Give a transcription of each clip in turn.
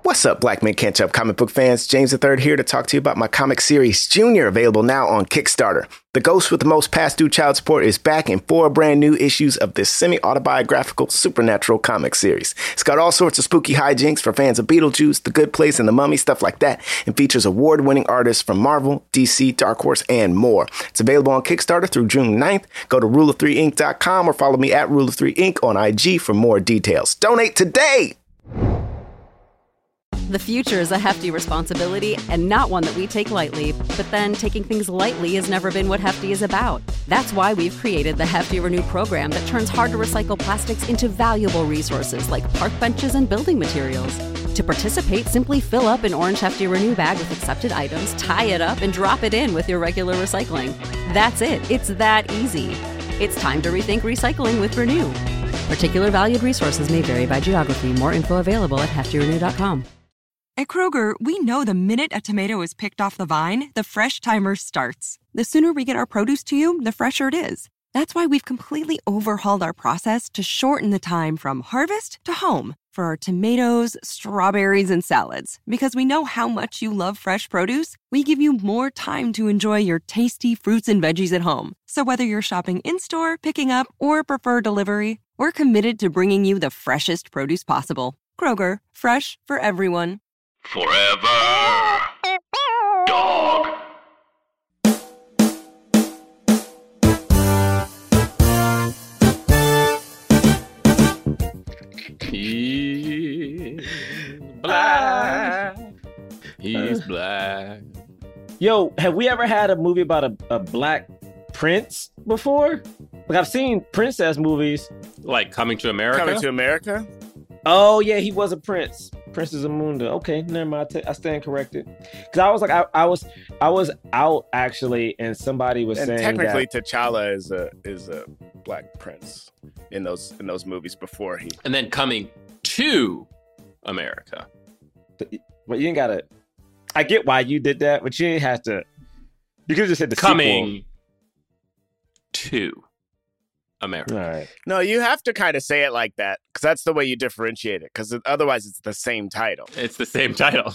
What's up, Black Men Can't Jump comic book fans? James III here to talk to you about my comic series, Junior, available now on Kickstarter. The ghost with the most past due child support is back in 4 brand new issues of this semi-autobiographical supernatural comic series. It's got all sorts of spooky hijinks for fans of Beetlejuice, The Good Place, and The Mummy, stuff like that, and features award-winning artists from Marvel, DC, Dark Horse, and more. It's available on Kickstarter through June 9th. Go to rule3inc.com or follow me at rule3inc on IG for more details. Donate today! The future is a hefty responsibility and not one that we take lightly. But then taking things lightly has never been what Hefty is about. That's why we've created the Hefty Renew program that turns hard-to-recycle plastics into valuable resources like park benches and building materials. To participate, simply fill up an orange Hefty Renew bag with accepted items, tie it up, and drop it in with your regular recycling. That's it. It's that easy. It's time to rethink recycling with Renew. Particular valued resources may vary by geography. More info available at heftyrenew.com. At Kroger, we know the minute a tomato is picked off the vine, the fresh timer starts. The sooner we get our produce to you, the fresher it is. That's why we've completely overhauled our process to shorten the time from harvest to home for our tomatoes, strawberries, and salads. Because we know how much you love fresh produce, we give you more time to enjoy your tasty fruits and veggies at home. So whether you're shopping in-store, picking up, or prefer delivery, we're committed to bringing you the freshest produce possible. Kroger, fresh for everyone. Forever. Dog. He's black. He's black. Yo, have we ever had a movie about a black prince before? Like, I've seen princess movies. Like Coming to America? Coming to America? Oh, yeah, he was a prince. Princess Amunda. Okay, never mind. I stand corrected. Because I was like, I was out actually, and somebody was saying technically that T'Challa is a black prince in those movies before he. And then Coming to America. But you ain't gotta. I get why you did that, but you ain't have to. You could just hit the Coming sequel. to America. All right. No, you have to kind of say it like that because that's the way you differentiate it. Because otherwise, it's the same title. It's the same title.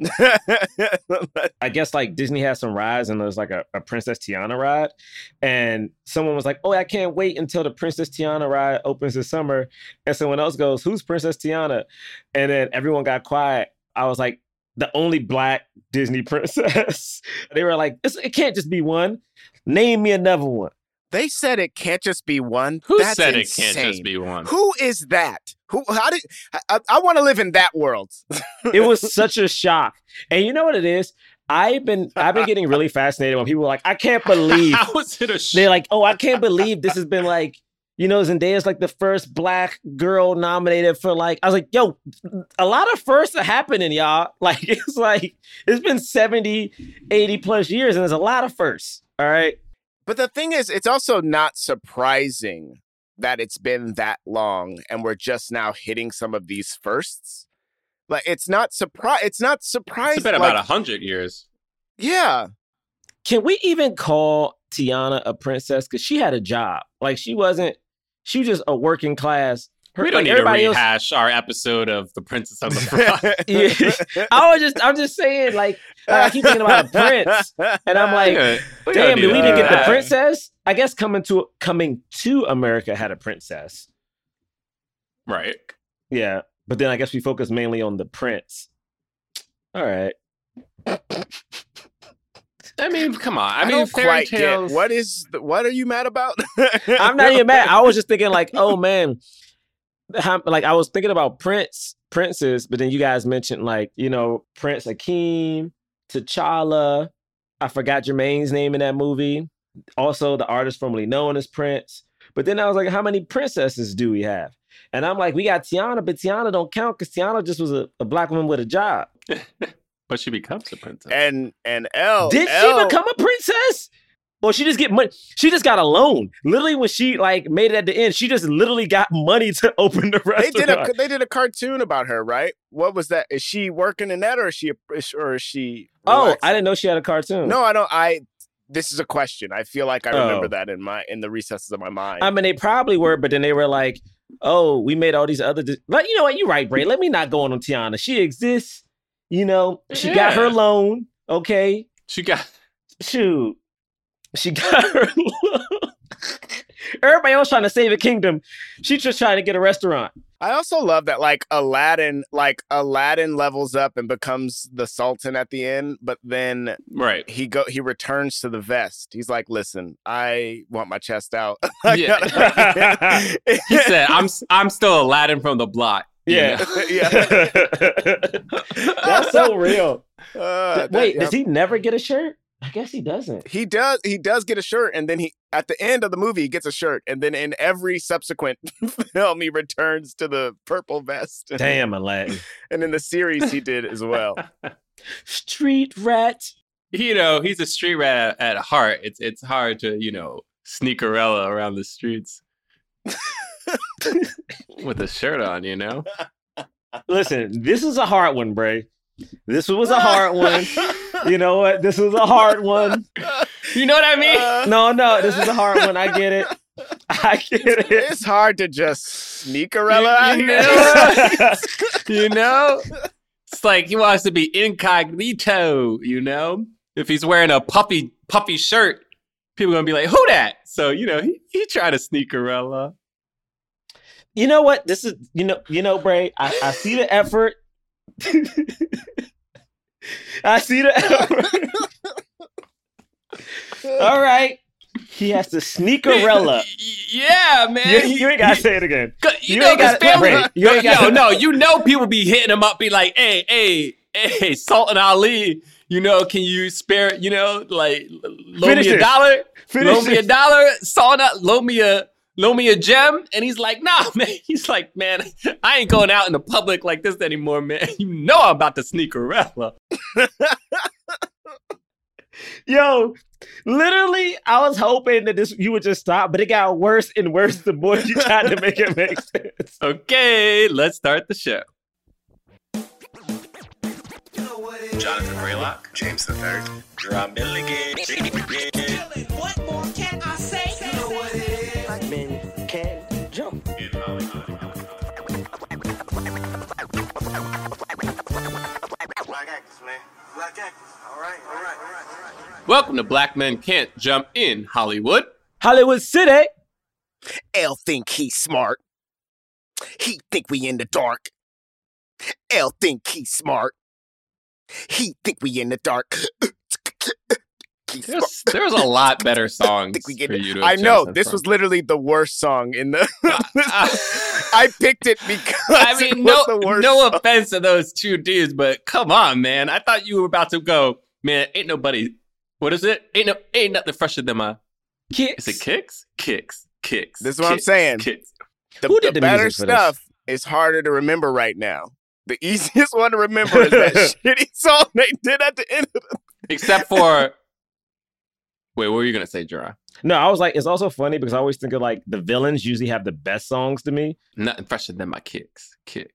I guess like Disney has some rides, and there's like a Princess Tiana ride, and someone was like, "Oh, I can't wait until the Princess Tiana ride opens this summer," and someone else goes, "Who's Princess Tiana?" And then everyone got quiet. I was like, "The only black Disney princess." They were like, "It can't just be one. Name me another one." They said it can't just be one. Who That's said insane. it can't just be one? Who is that? How did I want to live in that world? It was such a shock. And you know what it is? I've been getting really fascinated when people are like, I can't believe. How was it a They're like, oh, I can't believe this has been like, you know, Zendaya's like the first black girl nominated for like, I was like, yo, a lot of firsts are happening, y'all. Like, it's been 70, 80 plus years and there's a lot of firsts. All right. But the thing is, it's also not surprising that it's been that long and we're just now hitting some of these firsts. Like, it's not surprising. It's been about 100 years. Yeah. Can we even call Tiana a princess? Because she had a job. Like, she was just a working class. We don't need to rehash our episode of The Princess and the Frog. Yeah. I'm just saying, like, I keep thinking about a prince, and I'm like, damn, did we even get the princess? I guess Coming to America had a princess. Right. Yeah. But then I guess we focus mainly on the prince. All right. I mean, come on. I mean, don't quite tales. get what are you mad about? I'm not even mad. I was just thinking like, oh man. Like I was thinking about princes, but then you guys mentioned like, you know, Prince Akeem, T'Challa. I forgot Jermaine's name in that movie. Also, the artist formerly known as Prince. But then I was like, how many princesses do we have? And I'm like, we got Tiana, but Tiana don't count because Tiana just was a black woman with a job. But she becomes a princess. And Elle. Did she become a princess? Or she just get money? She just got a loan. Literally, when she like made it at the end, she just literally got money to open the restaurant. They did a cartoon about her, right? What was that? Is she working in that, or is she? Oh, relaxing? I didn't know she had a cartoon. No, I don't. This is a question. I feel like I remember that in the recesses of my mind. I mean, they probably were, but then they were like, "Oh, we made all these other." Like, you know what? You're right, Bray. Let me not go on Tiana. She exists. You know, she got her loan. Okay. She got her loan. Everybody else trying to save a kingdom. She's just trying to get a restaurant. I also love that Aladdin levels up and becomes the Sultan at the end, but then he returns to the vest. He's like, listen, I want my chest out. He said, I'm still Aladdin from the block. Yeah. That's so real. Does he never get a shirt? I guess he doesn't. He does get a shirt, and then at the end of the movie he gets a shirt, and then in every subsequent film he returns to the purple vest. Damn, Aladdin. And in the series he did as well. Street rat. You know, he's a street rat at heart. It's hard to, sneakerella around the streets with a shirt on, you know? Listen, this is a hard one, Bray. This was a hard one. You know what? This was a hard one. You know what I mean? No, this is a hard one. I get it. It's hard to just sneakerella out here. You know? It's like he wants to be incognito, you know? If he's wearing a puffy shirt, people are going to be like, who that? So, he tried to sneakerella. You know what? This is, Bray, I see the effort. I see the effort. All right. He has to sneakerella. Yeah, man. You ain't got to say it again. You know, because family. People be hitting him up, be like, hey, Sultan Ali, can you spare, loan me $1? Loan me $1. Sultan, loan me a gem. And he's like, nah, man. He's like, man, I ain't going out in the public like this anymore, man. You know I'm about to sneakerella. Yo, literally, I was hoping that you would just stop, but it got worse and worse the more you tried to make it make sense. Okay, let's start the show. Jonathan Braylock, James III, Drum Milligan. What more can I say? You know what it is. Black men can jump. Black actors, man. Black actors. All right. Welcome to Black Men Can't Jump in Hollywood. Hollywood City. L think he's smart. He think we in the dark. L think he's smart. He think we in the dark. There's a lot better songs for you to. I know this was literally the worst song in the. I picked it because it was the worst. No offense to those two dudes, but come on, man. I thought you were about to go. Man, ain't nobody. What is it? Ain't nothing fresher than my Kicks. Is it Kicks? Kicks. This is what I'm saying. Kicks. The better stuff is harder to remember right now. The easiest one to remember is that shitty song they did at the end of the. Except for. Wait, what were you going to say, Gerard? No, I was like, it's also funny because I always think of like the villains usually have the best songs to me. Nothing fresher than my Kicks.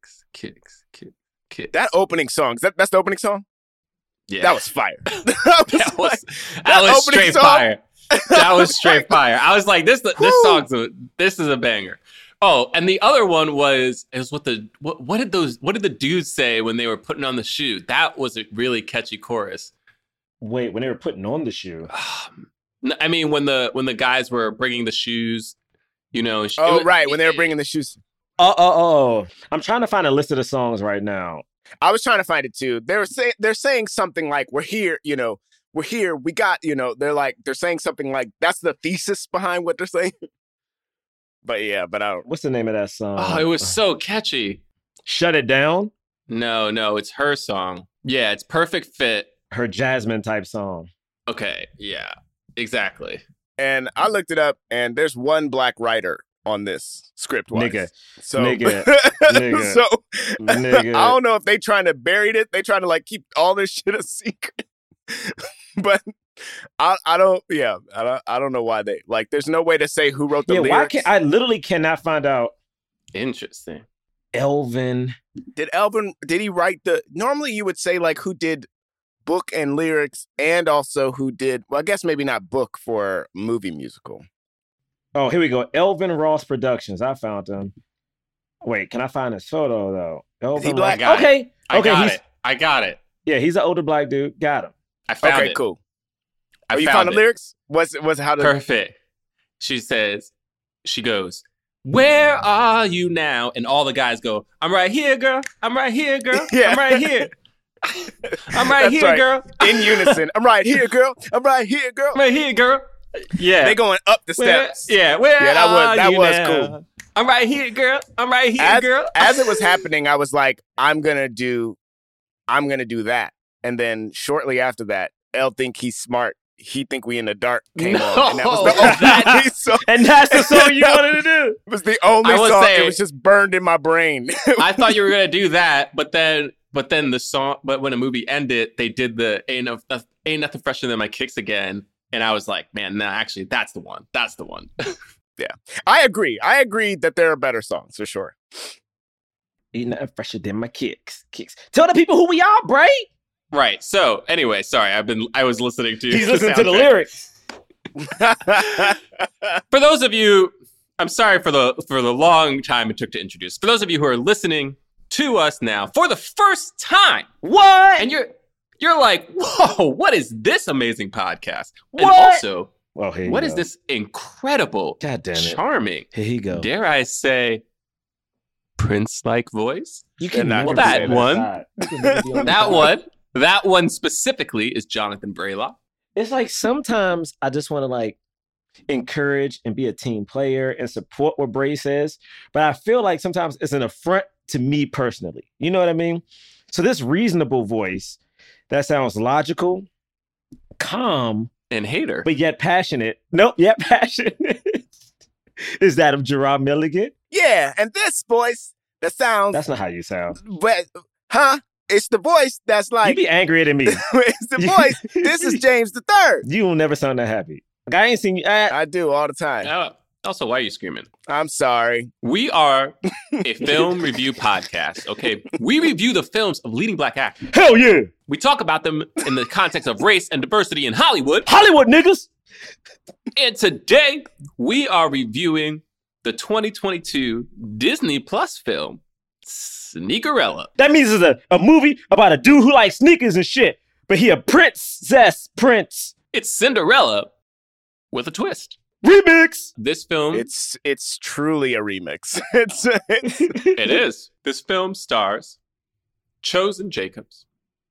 That opening song, that's the opening song? Yeah. That was fire. That was straight fire. That was straight fire. I was like, this is a banger. Oh, and the other one was what did the dudes say when they were putting on the shoe? That was a really catchy chorus. Wait, when they were putting on the shoe? I mean, when the guys were bringing the shoes, when they were bringing the shoes. Oh! I'm trying to find a list of the songs right now. I was trying to find it too. They're saying something like, "We're here, we're here. We got, they're saying something like that's the thesis behind what they're saying." But I don't. What's the name of that song? Oh, it was so catchy. Shut It Down? No, it's her song. Yeah, it's Perfect Fit. Her Jasmine type song. Okay, yeah, exactly. And I looked it up, and there's one black writer on this script-wise. Nigga. So, Nigga. So, I don't know if they trying to bury it. They trying to like keep all this shit a secret. But I don't know why they like. There's no way to say who wrote the lyrics. I literally cannot find out. Interesting. Elvin. Did he write the? Normally, you would say like who did book and lyrics, and also who did. Well, I guess maybe not book for movie musical. Oh, here we go. Elvin Ross Productions. I found him. Wait, can I find his photo though? Elvin Is he black? Okay. I got it. Yeah, he's an older black dude. Got him. I found it. Okay, cool. I You found found the it. lyrics? Was how to Perfect. She goes, "Where are you now?" And all the guys go, "I'm right here, girl. I'm right here, girl. Yeah. I'm right here. I'm right That's here, right. girl. in unison? I'm right here, girl. I'm right here, girl. I'm right here, girl." Yeah. They going up the steps. Where that you was now? cool. I'm right here, girl. I'm right here, girl. As it was happening, I was like, I'm gonna do that. And then shortly after that, L think he's smart. He think we in the dark came on. And that was the only song. And that's the song you wanted to do. It was the only I would song. say- It was just burned in my brain. I thought you were gonna do that, but then the song. But when the movie ended, they did the "Ain't Nothing Fresher Than My Kicks" again, and I was like, man, no, actually, that's the one. That's the one. I agree. I agree that there are better songs for sure. Ain't nothing fresher than my kicks. Tell the people who we are, Bray. Right. So anyway, sorry, I was listening to. He's listening to the soundtrack. lyrics. For those of you, I'm sorry for the long time it took to introduce. For those of you who are listening to us now for the first time, What? and you're like, whoa, what is this amazing podcast? And What? also, Well, here you what go. is this incredible, God damn it. charming, Here you go. dare I say, Prince-like voice? You can never Well, that say that. one, that one specifically is Jonathan Braylock. It's like sometimes I just want to like encourage and be a team player and support what Bray says, but I feel like sometimes it's an affront to me personally. You know what I mean? So this reasonable voice that sounds logical, calm, And hater. but yet passionate. Nope, yet passionate. Is that of Gerard Milligan? Yeah, and this voice that sounds. That's not how you sound. But, it's the voice that's You like. be angrier than me. It's the voice. This is James the Third. You will never sound that happy. Like, I ain't seen you. I do all the time. Also, why are you screaming? I'm sorry. We are a film review podcast, okay? We review the films of leading black actors. Hell yeah. We talk about them in the context of race and diversity in Hollywood. Hollywood niggas. And today, we are reviewing the 2022 Disney Plus film, Sneakerella. That means it's a movie about a dude who likes sneakers and shit, but he a princess prince. It's Cinderella with a twist. Remix. This film, It's truly a remix. it is. This film stars Chosen Jacobs,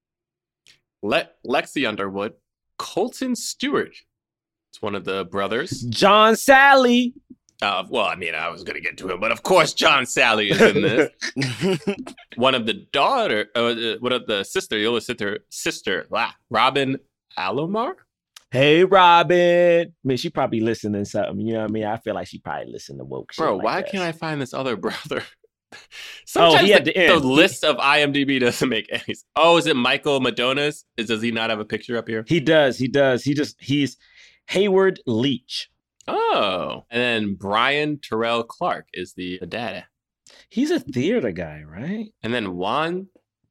Lexi Underwood, Colton Stewart. It's one of the brothers. John Sally. Well, I mean, I was going to get to him, but of course, John Sally is in this. One of the the older sister, Robin Alomar. Hey, Robin. I mean, she probably listening to something. You know what I mean? I feel like she probably listened to woke shit. Bro, like why that. can't I find this other brother? Oh, Sometimes he at the the end. list of IMDb doesn't make any sense. Oh, is it Michael Madona's? Does he not have a picture up here? He does. He's Hayward Leach. Oh. And then Brian Terrell Clark is the dad. He's a theater guy, right? And then Juan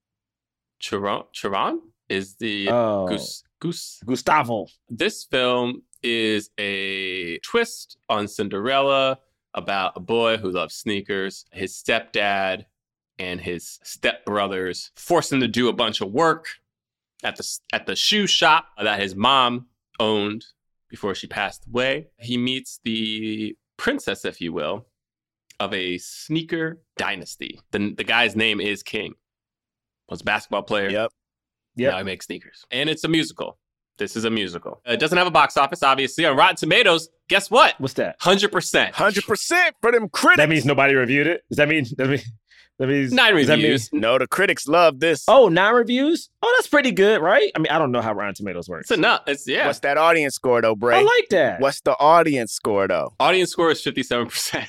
Chiron is the Oh. Goose. Gustavo. This film is a twist on Cinderella about a boy who loves sneakers. His stepdad and his stepbrothers force him to do a bunch of work at the shoe shop that his mom owned before she passed away. He meets the princess, if you will, of a sneaker dynasty. The guy's name is King. Was a basketball player. Yep. Now he makes sneakers. And it's a musical. This is a musical. It doesn't have a box office, obviously. On Rotten Tomatoes, guess what? What's that? 100%. 100% for them critics. That means nobody reviewed it? Does that mean 9 does that mean- reviews. No, the critics love this. Oh, 9 reviews? Oh, that's pretty good, right? I mean, I don't know how Rotten Tomatoes works. It's enough. Yeah. What's that audience score, though, Bray? I like that. What's the audience score, though? Audience score is 57%.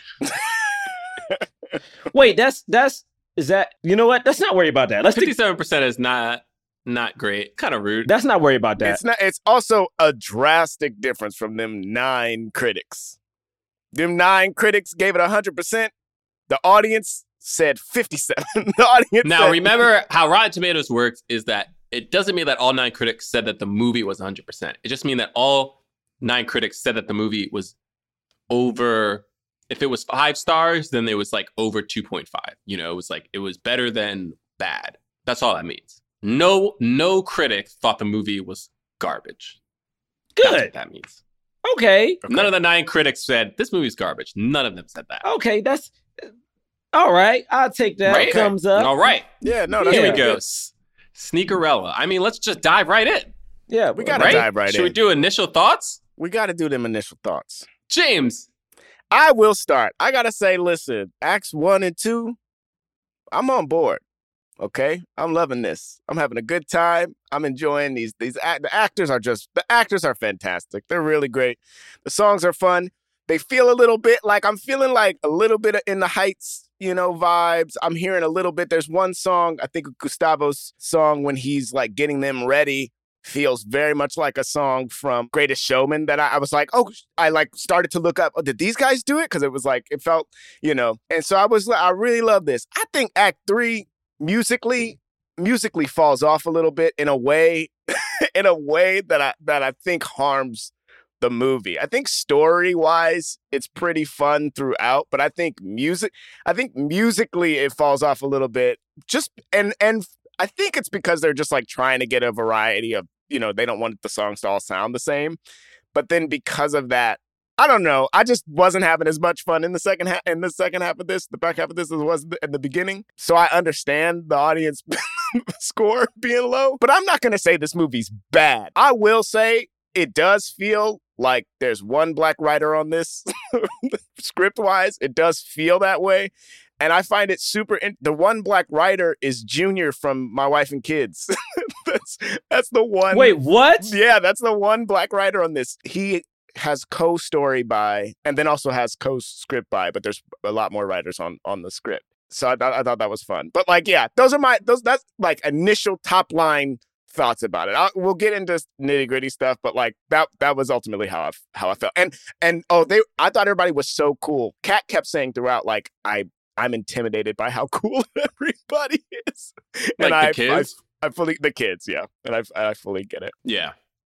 Wait, is that, you know what? Let's not worry about that. 57% is not great. Kind of rude. Let's not worry about that. It's not. It's also a drastic difference from them 9 critics. Them 9 critics gave it 100%. The audience said 57. The audience Now, said, remember how Rotten Tomatoes works is that it doesn't mean that all 9 critics said that the movie was 100%. It just means that all 9 critics said that the movie was over. If it was 5 stars, then it was like over 2.5. You know, it was better than bad. That's all that means. No critic thought the movie was garbage. Good. That's what that means. Okay. None of the 9 critics said this movie's garbage. None of them said that. Okay, that's all right. I'll take that. Right? Thumbs up. All right. Yeah, no, that's Here we good. go. Sneakerella. I mean, let's just dive right in. Yeah, We gotta dive right in. Should we do initial thoughts? We got to do them initial thoughts. James. I will start. I got to say, listen, Acts 1 and 2, I'm on board. Okay? I'm loving this. I'm having a good time. I'm enjoying these. The actors are fantastic. They're really great. The songs are fun. They feel a little bit like I'm feeling like a little bit of In the Heights, vibes. I'm hearing a little bit. There's one song, I think Gustavo's song when he's like getting them ready feels very much like a song from Greatest Showman that I was like, I like started to look up, did these guys do it? Because it was like, it felt, and so I really love this. I think Act 3 musically falls off a little bit in a way that I think harms the movie. I think story-wise, it's pretty fun throughout, but I think musically it falls off a little bit. And I think it's because they're just like trying to get a variety of, they don't want the songs to all sound the same. But then because of that, I don't know. I just wasn't having as much fun in the second half of this, the back half of this as was in the beginning. So I understand the audience score being low, but I'm not going to say this movie's bad. I will say it does feel like there's one black writer on this script-wise. It does feel that way. And I find it the one black writer is Junior from My Wife and Kids. that's the one. Wait, what? Yeah, that's the one black writer on this. He has co-story by, and then also has co-script by, but there's a lot more writers on the script. So I thought that was fun. But like, yeah, that's like initial top line thoughts about it. We'll get into nitty gritty stuff, but like that was ultimately how I felt. And I thought everybody was so cool. Kat kept saying throughout, like, I'm intimidated by how cool everybody is. Like and the kids? I fully, the kids, yeah. And I fully get it. Yeah.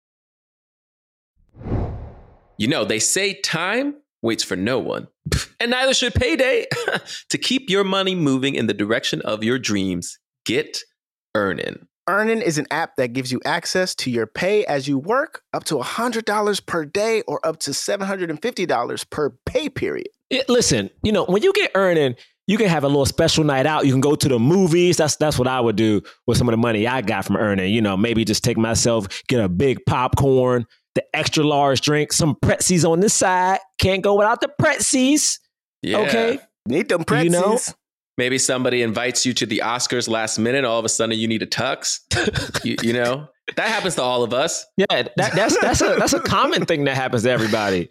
They say time waits for no one, and neither should payday. To keep your money moving in the direction of your dreams, get Earnin. Earnin is an app that gives you access to your pay as you work, up to $100 per day or up to $750 per pay period. Listen, when you get Earnin, you can have a little special night out. You can go to the movies. That's what I would do with some of the money I got from Earnin. Maybe just take myself, get a big popcorn, the extra large drink, some pretzels on this side. Can't go without the pretzels. Yeah. Okay. Need them pretzels. Maybe somebody invites you to the Oscars last minute. All of a sudden, you need a tux. That happens to all of us. Yeah, that's a common thing that happens to everybody.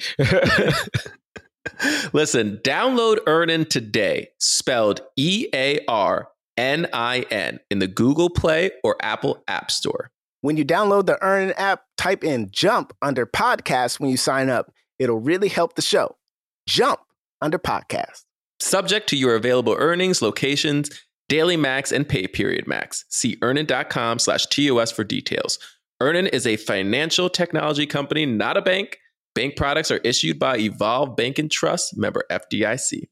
Listen, download Earnin today, spelled EARNIN, in the Google Play or Apple App Store. When you download the Earnin app, type in Jump under podcast when you sign up. It'll really help the show. Jump under podcast. Subject to your available earnings, locations, daily max, and pay period max. See earnin.com/TOS for details. Earnin is a financial technology company, not a bank. Bank products are issued by Evolve Bank and Trust, member FDIC.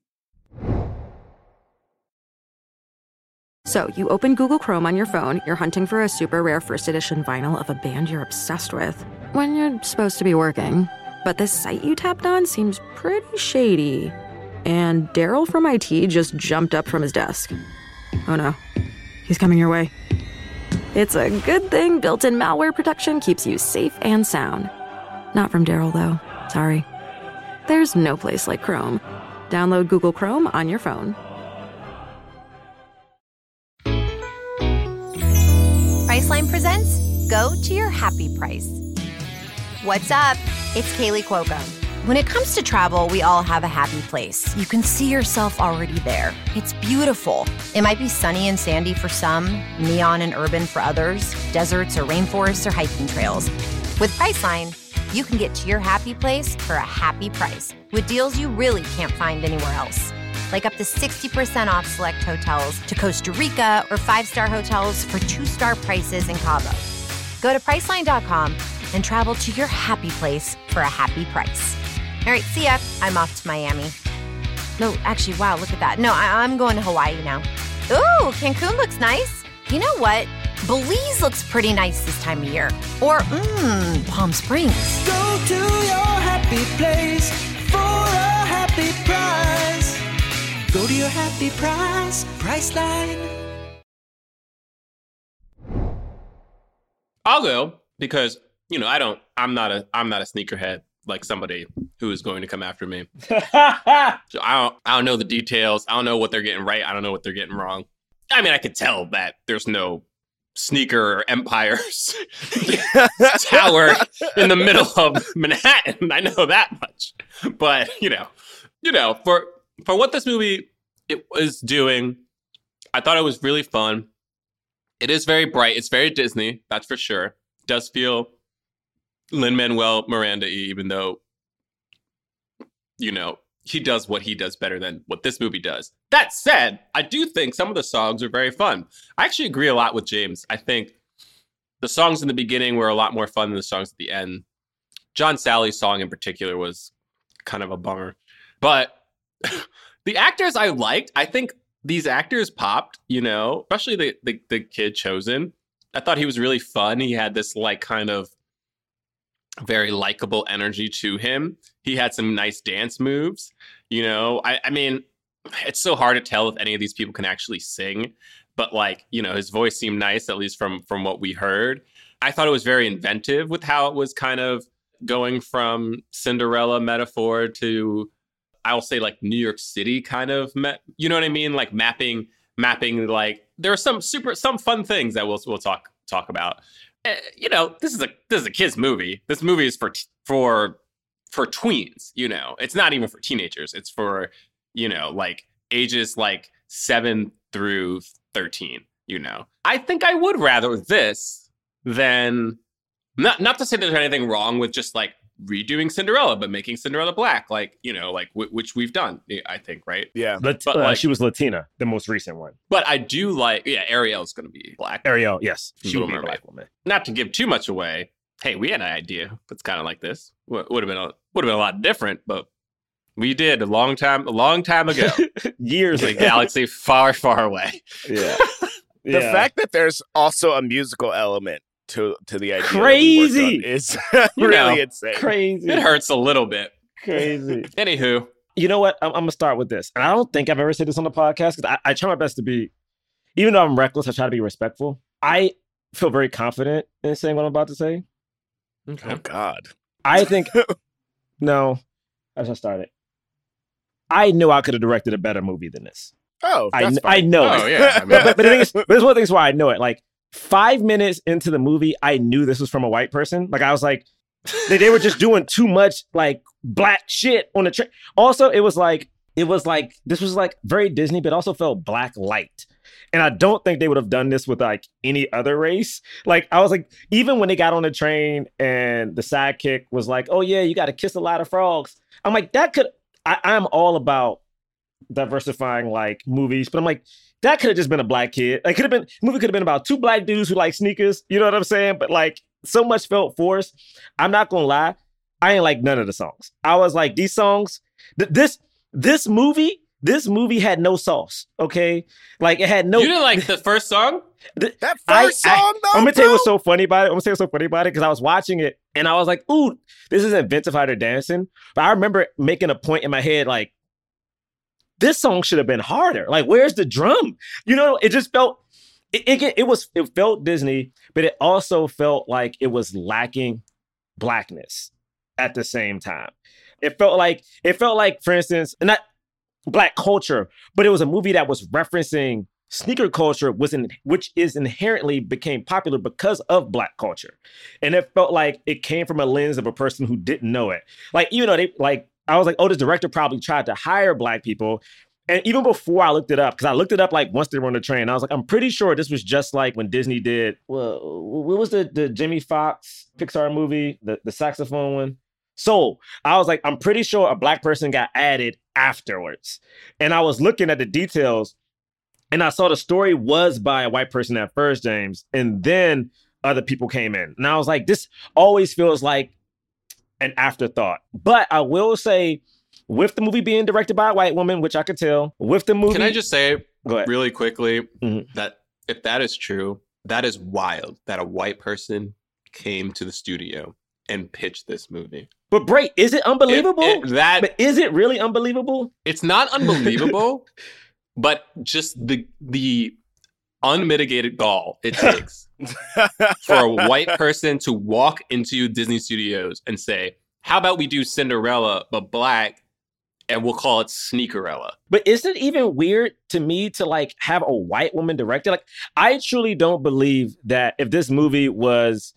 So you open Google Chrome on your phone, you're hunting for a super rare first edition vinyl of a band you're obsessed with, when you're supposed to be working. But this site you tapped on seems pretty shady. And Daryl from IT just jumped up from his desk. Oh no, he's coming your way. It's a good thing built-in malware protection keeps you safe and sound. Not from Daryl, though. Sorry. There's no place like Chrome. Download Google Chrome on your phone. Priceline presents Go to Your Happy Price. What's up? It's Kaylee Cuoco. When it comes to travel, we all have a happy place. You can see yourself already there. It's beautiful. It might be sunny and sandy for some, neon and urban for others, deserts or rainforests or hiking trails. With Priceline, you can get to your happy place for a happy price with deals you really can't find anywhere else. Like up to 60% off select hotels to Costa Rica or 5-star hotels for 2-star prices in Cabo. Go to Priceline.com and travel to your happy place for a happy price. All right, see ya. I'm off to Miami. No, actually, wow, look at that. No, I'm going to Hawaii now. Ooh, Cancun looks nice. You know what? Belize looks pretty nice this time of year. Or, Palm Springs. Go to your happy place for a happy price. Go to your happy price, Priceline. I'll go because, I'm not a sneakerhead like somebody who is going to come after me. So I don't know the details. I don't know what they're getting right. I don't know what they're getting wrong. I mean, I could tell that there's no sneaker empires tower in the middle of Manhattan. I know that much. But, for what this movie it was doing, I thought it was really fun. It is very bright. It's very Disney, that's for sure. It does feel Lin-Manuel Miranda-y, even though, he does what he does better than what this movie does. That said, I do think some of the songs are very fun. I actually agree a lot with James. I think the songs in the beginning were a lot more fun than the songs at the end. John Sally's song in particular was kind of a bummer. But the actors I liked, I think these actors popped, especially the kid Chosen. I thought he was really fun. He had this kind of very likable energy to him. He had some nice dance moves. I mean, it's so hard to tell if any of these people can actually sing, but his voice seemed nice, at least from what we heard. I thought it was very inventive with how it was kind of going from Cinderella metaphor to, I'll say New York City kind of, you know what I mean? Mapping, there are some fun things that we'll talk about. This is a kid's movie. This movie is for tweens, It's not even for teenagers. It's for, ages 7 through 13, I think I would rather this than, not to say there's anything wrong with just redoing Cinderella, but making Cinderella black, which we've done, I think, right? Yeah. But she was Latina, the most recent one. But I do Ariel's going to be black. Ariel, yes. She will be a black woman. Not to give too much away. Hey, we had an idea that's kind of like this. Would have been a lot different, but we did a long time ago. Years ago. A galaxy far, far away. Yeah. The fact that there's also a musical element to the idea crazy is really insane. Crazy. It hurts a little bit. Crazy. Anywho, you know what? I'm gonna start with this, and I don't think I've ever said this on the podcast because I try my best to be, even though I'm reckless, I try to be respectful. I feel very confident in saying what I'm about to say. Okay. Oh God. I think no. As I started, I knew I could have directed a better movie than this. Oh, I know. Oh yeah. but the thing is, there's one of the things why I know it. 5 minutes into the movie, I knew this was from a white person. I was like, they were just doing too much black shit on the train. Also, it was this was very Disney, but also felt black light. And I don't think they would have done this with any other race. I was even when they got on the train and the sidekick was like, oh yeah, you got to kiss a lot of frogs. I'm like, I'm all about diversifying movies, but I'm like, that could have just been a black kid. The movie could have been about 2 black dudes who like sneakers. You know what I'm saying? But so much felt forced. I'm not gonna lie, I ain't like none of the songs. I was like, these songs, this movie had no sauce. Okay, it had no. You didn't like the first song? That first song, though. I'm gonna tell you what's so funny about it. Because I was watching it and I was like, ooh, this is inventive how they're dancing. But I remember making a point in my head this song should have been harder. Where's the drum? It just felt it felt Disney, but it also felt like it was lacking blackness at the same time. It felt like, for instance, not black culture, but it was a movie that was referencing sneaker culture, which is inherently became popular because of black culture. And it felt like it came from a lens of a person who didn't know it. I was like, oh, this director probably tried to hire black people. And even before I looked it up, because I looked it up once they were on the train, I was like, I'm pretty sure this was just when Disney did, what was the Jimmy Fox Pixar movie, the saxophone one? Soul. I was like, I'm pretty sure a black person got added afterwards. And I was looking at the details and I saw the story was by a white person at first, James, and then other people came in. And I was like, this always feels like an afterthought. But I will say, with the movie being directed by a white woman, which I could tell, with the movie... Can I just say really quickly that if that is true, That is wild that a white person came to the studio and pitched this movie. But Bray, is it unbelievable? But is it really unbelievable? It's not unbelievable, but just the unmitigated gall it takes for a white person to walk into Disney Studios and say, how about we do Cinderella but black and we'll call it Sneakerella? But isn't it even weird to me to like have a white woman direct it? Like, I truly don't believe that if this movie was,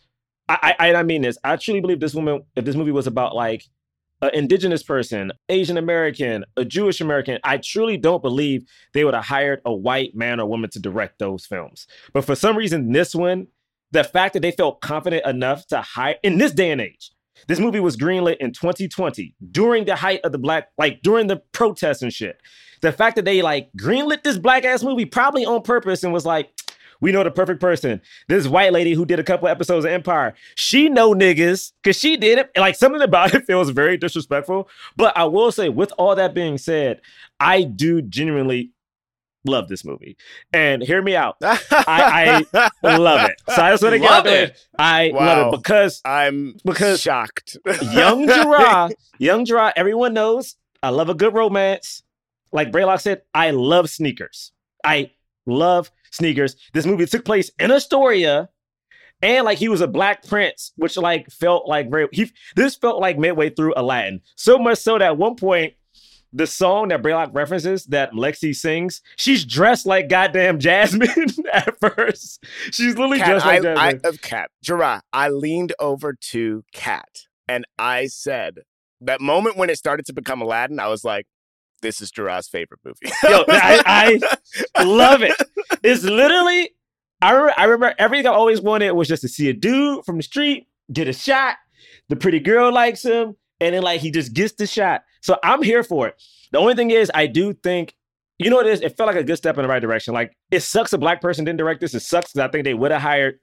I mean this, I truly believe if this movie was about like an indigenous person, Asian American, a Jewish American, I truly don't believe they would have hired a white man or woman to direct those films. But for some reason, this one, the fact that they felt confident enough to hire, in this day and age, this movie was greenlit in 2020 during the height of the black, like during the protests and shit. The fact that they like greenlit this black ass movie probably on purpose and was like, we know the perfect person. This white lady who did a couple episodes of Empire, she know niggas because she did it. Like something about it feels very disrespectful. But I will say, with all that being said, I do genuinely love this movie. And hear me out. I love it. So I just want to get out there. I love it because I'm shocked. Young Gerard, everyone knows I love a good romance. Like Braylock said, I love sneakers. I love sneakers. This movie took place in Astoria, and like he was a black prince, which like felt like this felt like midway through Aladdin. So much so that at one point, the song that Braylock references that Lexi sings, she's dressed like goddamn Jasmine at first. She's literally dressed like Jasmine. Gerard, I leaned over to Kat and I said, that moment when it started to become Aladdin, I was like, this is Gerard's favorite movie. Yo, I love it. It's literally, I remember everything I always wanted was just to see a dude from the street get a shot. The pretty girl likes him. And then like he just gets the shot. So I'm here for it. The only thing is I do think, you know what it is? It felt like a good step in the right direction. Like it sucks a black person didn't direct this. It sucks because I think they would have hired,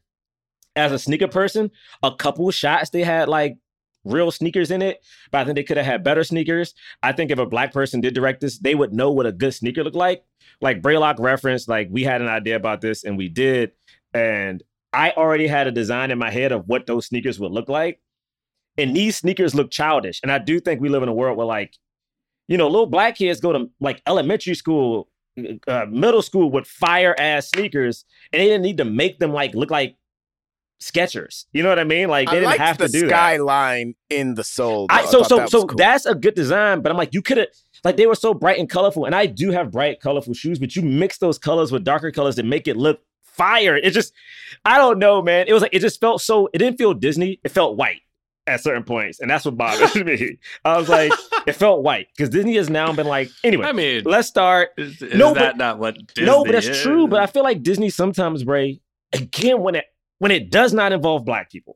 as a sneaker person, a couple shots they had like real sneakers in it, but I think they could have had better sneakers. I think if a black person did direct this, they would know what a good sneaker looked like. Like Braylock referenced, like we had an idea about this and we did. And I already had a design in my head of what those sneakers would look like. And these sneakers look childish. And I do think we live in a world where like, you know, little black kids go to like elementary school, middle school with fire ass sneakers, and they didn't need to make them like look like Skechers. You know what I mean? Like they didn't have to do that. The skyline in the sole. So cool. That's a good design, but I'm like, you could have, like they were so bright and colorful, and I do have bright, colorful shoes, but you mix those colors with darker colors to make it look fire. It just, I don't know, man. It was like, it just felt so, it didn't feel Disney. It felt white at certain points, and that's what bothered me. I was like, it felt white because Disney has now been like, anyway. I mean, let's start. Is that not what Disney No, but that's true. But I feel like Disney sometimes, Bray, again, when it does not involve black people,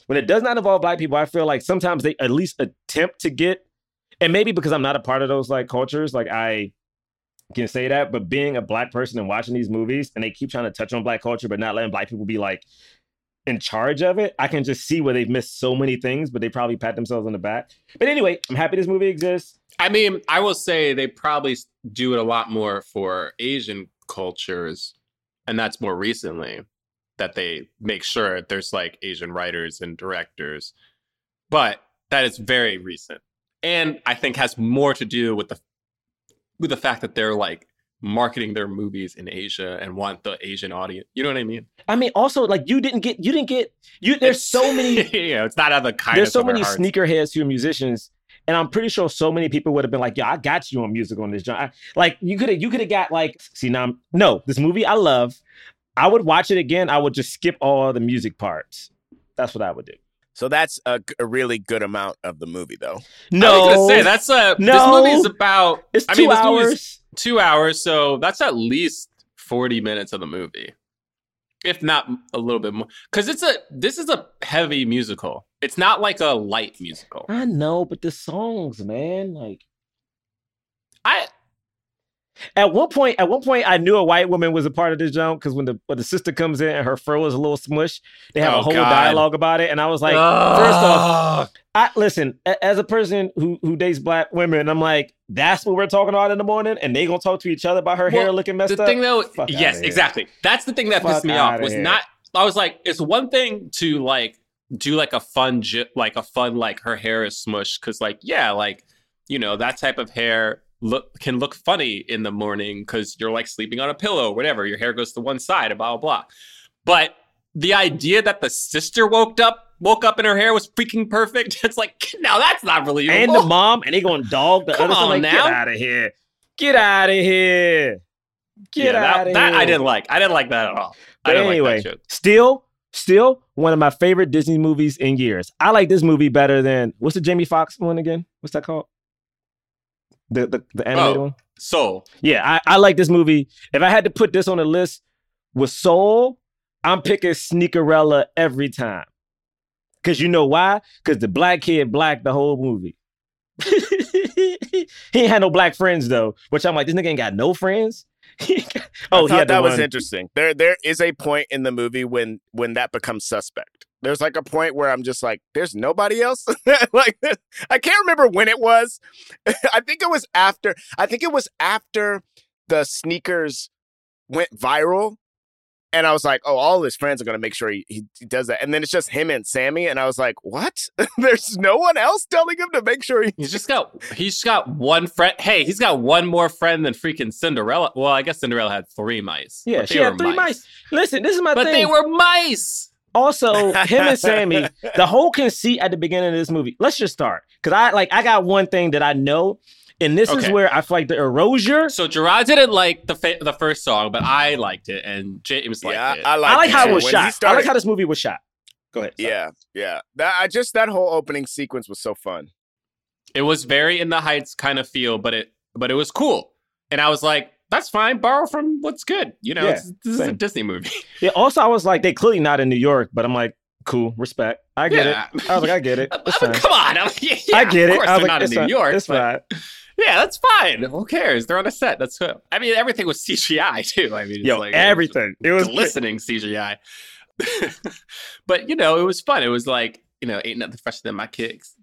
I feel like sometimes they at least attempt to get, and maybe because I'm not a part of those like cultures, like I can say that, but being a black person and watching these movies and they keep trying to touch on black culture, but not letting black people be like in charge of it, I can just see where they've missed so many things, but they probably pat themselves on the back. But anyway, I'm happy this movie exists. I mean, I will say they probably do it a lot more for Asian cultures, and that's more recently that they make sure there's like Asian writers and directors, but that is very recent. And I think has more to do with the fact that they're like marketing their movies in Asia and want the Asian audience. You know what I mean? I mean, also like you didn't get, there's so many, it's not out of the kindness. There's so many sneakerheads who are musicians. And I'm pretty sure so many people would have been like, yeah, I got you on music on this joint. Like you could have got like, this movie I love. I would watch it again. I would just skip all the music parts. That's what I would do. So that's a really good amount of the movie, though. No, I was gonna say this movie is about. It's 2 hours. 2 hours, so that's at least 40 minutes of the movie, if not a little bit more. Because this is a heavy musical. It's not like a light musical. I know, but the songs, man, like At one point, I knew a white woman was a part of this jump because when the sister comes in and her fro is a little smush, they have a whole dialogue about it, and I was like, first off, listen, as a person who dates black women, I'm like, that's what we're talking about in the morning, and they gonna talk to each other about her hair looking messed up. The thing though, yes, exactly. That's the thing that pissed me off was not was like, it's one thing to like do like a fun like her hair is smushed because like that type of hair can look funny in the morning because you're like sleeping on a pillow or whatever. Your hair goes to one side and blah blah blah. But the idea that the sister woke up and her hair was freaking perfect. It's like, now that's not believable. And the mom, and they going to dog the Come other on like, now. Get out of here. Get out of here. Get out of here. That I didn't like. I didn't like that at all. But anyway, still one of my favorite Disney movies in years. I like this movie better than, what's the Jamie Foxx one again? What's that called? The animated one? Soul. Yeah, I like this movie. If I had to put this on a list with Soul, I'm picking Sneakerella every time. Because you know why? Because the black kid blacked the whole movie. He ain't had no black friends, though. Which I'm like, this nigga ain't got no friends? I thought that was interesting. There is a point in the movie when that becomes suspect. There's like a point where I'm just like, there's nobody else? Like, I can't remember when it was. I think it was after the sneakers went viral. And I was like, oh, all his friends are going to make sure he does that. And then it's just him and Sammy. And I was like, what? There's no one else telling him to make sure he's just got one friend. Hey, he's got one more friend than freaking Cinderella. Well, I guess Cinderella had 3 mice. Yeah, she had 3 mice. Listen, this is my thing. But they were mice. Also, him and Sammy, the whole conceit at the beginning of this movie. Let's just start. Because I got one thing that I know. And this is where I feel like the erosion. So Gerard didn't like the first song, but I liked it, and James liked it. I like how it was shot. I like how this movie was shot. Go ahead. Sorry. Yeah. That whole opening sequence was so fun. It was very In the Heights kind of feel, but it was cool. And I was like, that's fine. Borrow from what's good. This is a Disney movie. Yeah. Also, I was like, they clearly not in New York, but I'm like, cool, respect. I get it. I was like, I get it. Come on. I get it. Of course they're not in New York. It's fine. Yeah, that's fine. Who cares? They're on a set. That's cool. I mean, everything was CGI too. I mean, everything. It was glistening CGI. But it was fun. It was like, ain't nothing fresher than my kicks.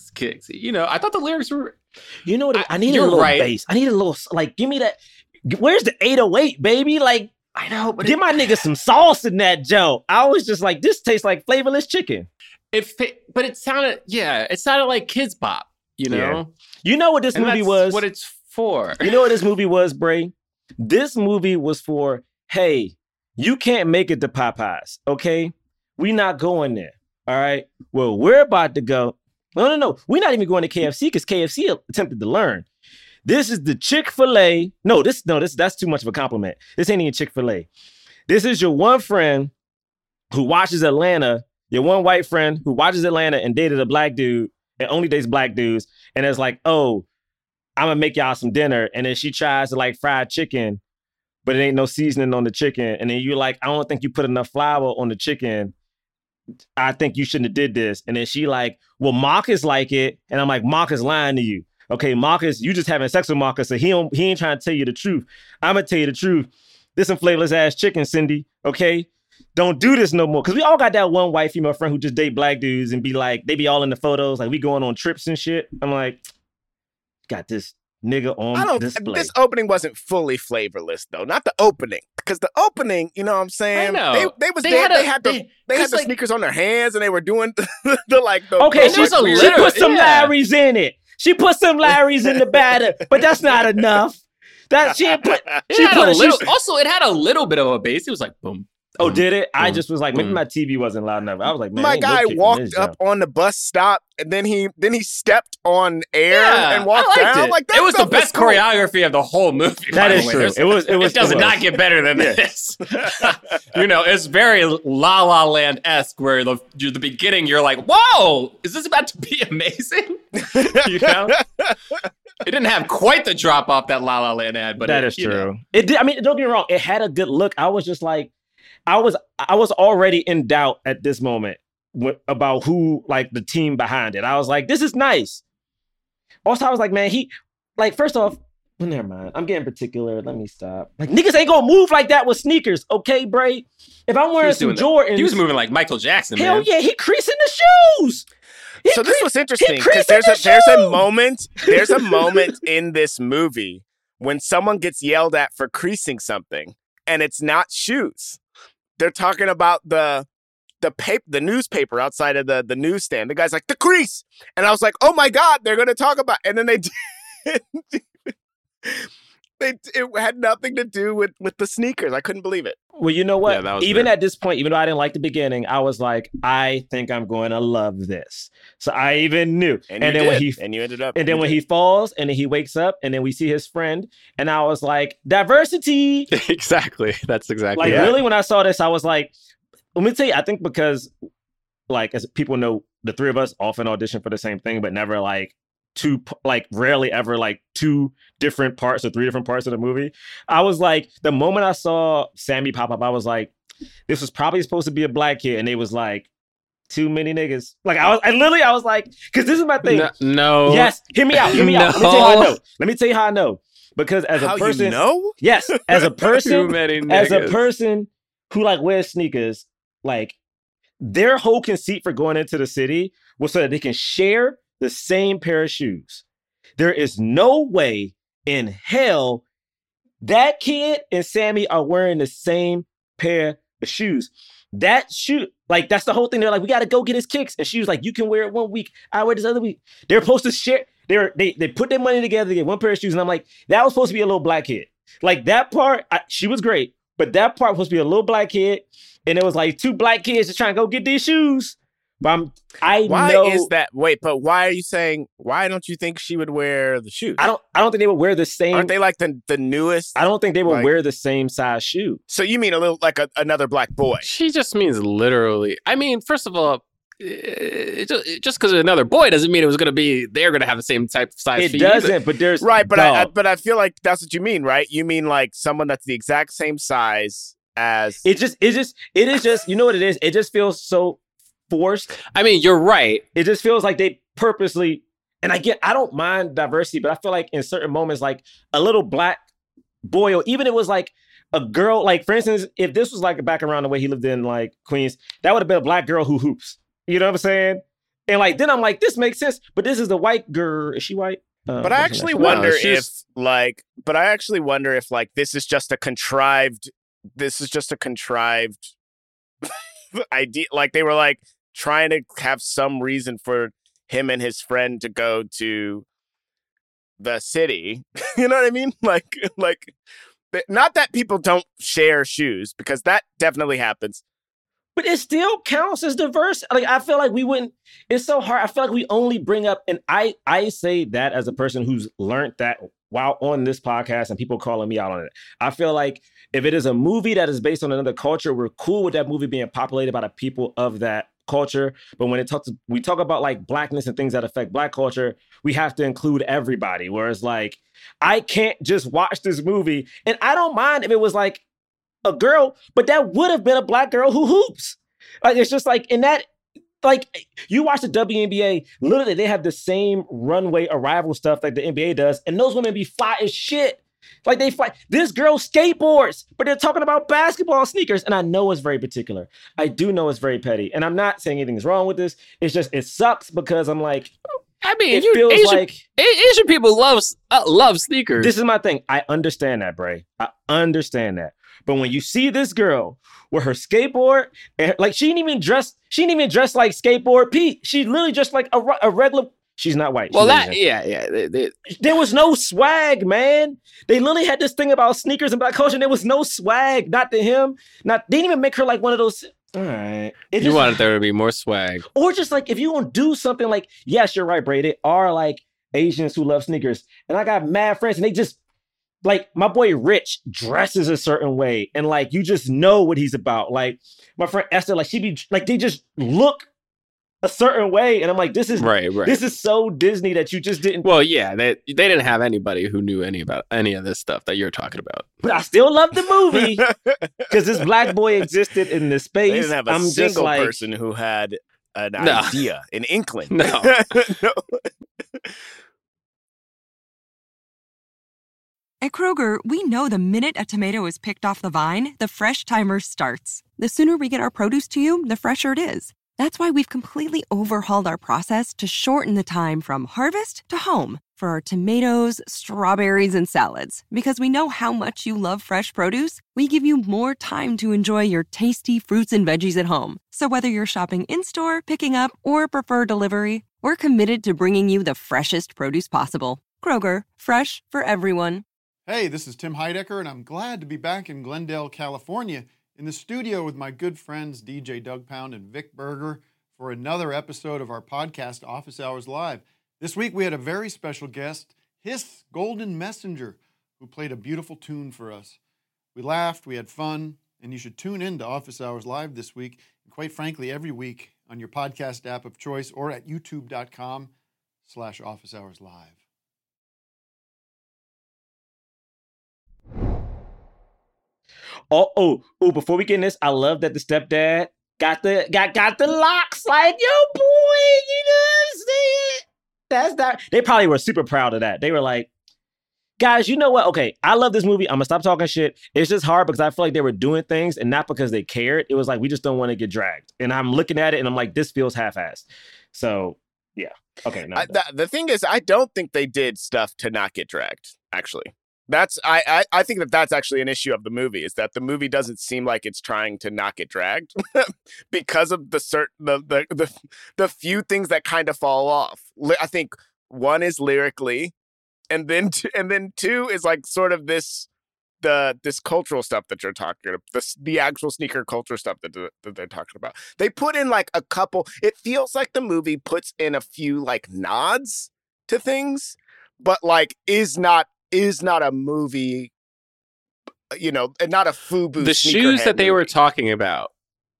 I thought the lyrics were. You know what? I need a little bass. I need a little give me that. Where's the 808, baby? Like, I know, but give my nigga some sauce in that Joe. I was just like, this tastes like flavorless chicken. But it sounded like Kids Bop. Yeah. You know what this movie was? What it's for. You know what this movie was, Bray? This movie was for, hey, you can't make it to Popeyes, okay? We not going there, all right? Well, we're about to go. No. We're not even going to KFC because KFC attempted to learn. This is the Chick-fil-A. That's too much of a compliment. This ain't even Chick-fil-A. This is your one friend who watches Atlanta, your one white friend who watches Atlanta and dated a black dude and only dates black dudes. And it's like, oh, I'm going to make y'all some dinner. And then she tries to like fried chicken, but it ain't no seasoning on the chicken. And then you're like, I don't think you put enough flour on the chicken. I think you shouldn't have did this. And then she like, well, Marcus like it. And I'm like, Marcus lying to you. Okay, Marcus, you just having sex with Marcus, so he ain't trying to tell you the truth. I'm going to tell you the truth. This some flavorless ass chicken, Cindy, okay? Don't do this no more. Because we all got that one white female friend who just date black dudes and be like, they be all in the photos, like we going on trips and shit. I'm like, got this nigga on display. This opening wasn't fully flavorless, though. Not the opening. Because the opening, you know what I'm saying? I know. They had the sneakers on their hands and they were doing okay, she put some Larrys in it. She put some Larrys in the batter, but that's not enough. Also, it had a little bit of a bass. It was like boom. Oh, did it? I just was like, maybe my TV wasn't loud enough. I was like, man, my guy walked up on the bus stop and then he stepped on air and walked down. It was the best choreography of the whole movie. That is true. It does not get better than this. It's very La La Land-esque where the beginning you're like, whoa, is this about to be amazing? It didn't have quite the drop off that La La Land had, but that is true. It did. I mean, don't get me wrong. It had a good look. I was just like, I was already in doubt at this moment about who, like, the team behind it. I was like, this is nice. Also, I was like, man, first off, well, never mind. I'm getting particular. Let me stop. Like, niggas ain't gonna move like that with sneakers, okay, Bray? If I'm wearing some Jordans. He was moving like Michael Jackson, hell man. Yeah, he creasing the shoes. So this was interesting because there's a moment in this movie when someone gets yelled at for creasing something and it's not shoes. they're talking about the newspaper outside of the newsstand. The guy's like, the crease. And I was like, oh my God, they're going to talk about, and then they did. It had nothing to do with the sneakers. I couldn't believe it. Well, you know what? Yeah, even at this point, even though I didn't like the beginning, I was like, I think I'm going to love this. So I even knew. And then you ended up. And then when he falls and then he wakes up and then we see his friend and I was like, diversity. Exactly. That's exactly really when I saw this, I was like, let me tell you, I think because like as people know, the three of us often audition for the same thing, but never rarely ever like two different parts or three different parts of the movie. I was like, the moment I saw Sammy pop up, I was like, this was probably supposed to be a black kid. And it was like, too many niggas. Like I was like, because this is my thing. No. Yes. Hear me out. No. Let me tell you how I know. Because as a person, you know? Yes. As a person, Too many niggas. as a person who like wears sneakers, like their whole conceit for going into the city was so that they can share the same pair of shoes. There is no way in hell that kid and Sammy are wearing the same pair of shoes. That shoe, like that's the whole thing. They're like, we got to go get his kicks. And she was like, you can wear it 1 week. I wear this other week. They're supposed to share. They put their money together to get one pair of shoes. And I'm like, that was supposed to be a little black kid. Like that part, she was great. But that part was supposed to be a little black kid. And it was like two black kids just trying to go get these shoes. But why is that? Wait, but why are you saying, why don't you think she would wear the shoes? I don't think they would wear the same. Aren't they like the newest? I don't think they would wear the same size shoe. So you mean a little like another black boy? She just means literally. I mean, first of all, just because another boy doesn't mean they're going to have the same type of size feet. It doesn't, but there's... Right, but I feel like that's what you mean, right? You mean like someone that's the exact same size as... It is just, you know what it is? It just feels so forced. I mean, you're right. It just feels like they purposely, and I don't mind diversity, but I feel like in certain moments, like a little black boy, or even it was like a girl, like for instance, if this was like back around the way he lived in like Queens, that would have been a black girl who hoops. You know what I'm saying? And like, then I'm like, this makes sense, but this is the white girl. Is she white? But I actually wonder if this is just a contrived idea. Like they were like trying to have some reason for him and his friend to go to the city. You know what I mean? Like, not that people don't share shoes, because that definitely happens. But it still counts as diverse. Like, I feel like we wouldn't, it's so hard. I feel like we only bring up, and I say that as a person who's learned that while on this podcast and people calling me out on it. I feel like if it is a movie that is based on another culture, we're cool with that movie being populated by the people of that culture. But when we talk about like blackness and things that affect black culture, we have to include everybody. Whereas like, I can't just watch this movie, and I don't mind if it was like a girl, but that would have been a black girl who hoops. Like, it's just like, in that, like, you watch the WNBA, literally they have the same runway arrival stuff like the NBA does, and those women be fly as shit. Like, they fly. This girl skateboards, but they're talking about basketball sneakers, and I know it's very particular. I do know it's very petty, and I'm not saying anything's wrong with this. It's just, it sucks because I'm like, I mean, it feels Asian people love sneakers. This is my thing. I understand that, Bray. I understand that. But when you see this girl with her skateboard, and like she didn't even dress like skateboard Pete. She literally dressed like a regular. She's not white. Well, there was no swag, man. They literally had this thing about sneakers and black culture, and there was no swag. Not to him. They didn't even make her like one of those. All right. You wanted there to be more swag, or just like if you want to do something like, yes, you're right, Bray. They are like Asians who love sneakers, and I got mad friends, and they just. Like, my boy Rich dresses a certain way, and like you just know what he's about. Like my friend Esther, like she be like they just look a certain way, and I'm like, this is right. This is so Disney that you just didn't. Well, yeah, they didn't have anybody who knew about any of this stuff that you're talking about. But I still love the movie because this black boy existed in this space. They didn't have a single person who had an idea, an inkling. No. No. At Kroger, we know the minute a tomato is picked off the vine, the fresh timer starts. The sooner we get our produce to you, the fresher it is. That's why we've completely overhauled our process to shorten the time from harvest to home, for our tomatoes, strawberries, and salads. Because we know how much you love fresh produce, we give you more time to enjoy your tasty fruits and veggies at home. So whether you're shopping in-store, picking up, or prefer delivery, we're committed to bringing you the freshest produce possible. Kroger, fresh for everyone. Hey, this is Tim Heidecker, and I'm glad to be back in Glendale, California, in the studio with my good friends DJ Doug Pound and Vic Berger for another episode of our podcast, Office Hours Live. This week we had a very special guest, Hiss Golden Messenger, who played a beautiful tune for us. We laughed, we had fun, and you should tune in to Office Hours Live this week, and quite frankly, every week on your podcast app of choice or at youtube.com/Office Hours Live. Before we get in this, I love that the stepdad got the locks. Like, yo, boy, you know what I'm saying? That's that. They probably were super proud of that. They were like, guys, you know what? Okay, I love this movie. I'm gonna stop talking shit. It's just hard because I feel like they were doing things and not because they cared. It was like, we just don't want to get dragged. And I'm looking at it and I'm like, this feels half-assed. So yeah. Okay. No, the thing is, I don't think they did stuff to not get dragged, actually. I think that's actually an issue of the movie, is that the movie doesn't seem like it's trying to not get dragged because of the few things that kind of fall off. I think one is lyrically, and then two is like sort of this cultural stuff that you're talking about, the actual sneaker culture stuff that they're talking about. They put in like a couple. It feels like the movie puts in a few like nods to things, but like is not a movie, you know, and not a FUBU. The shoes that they were talking about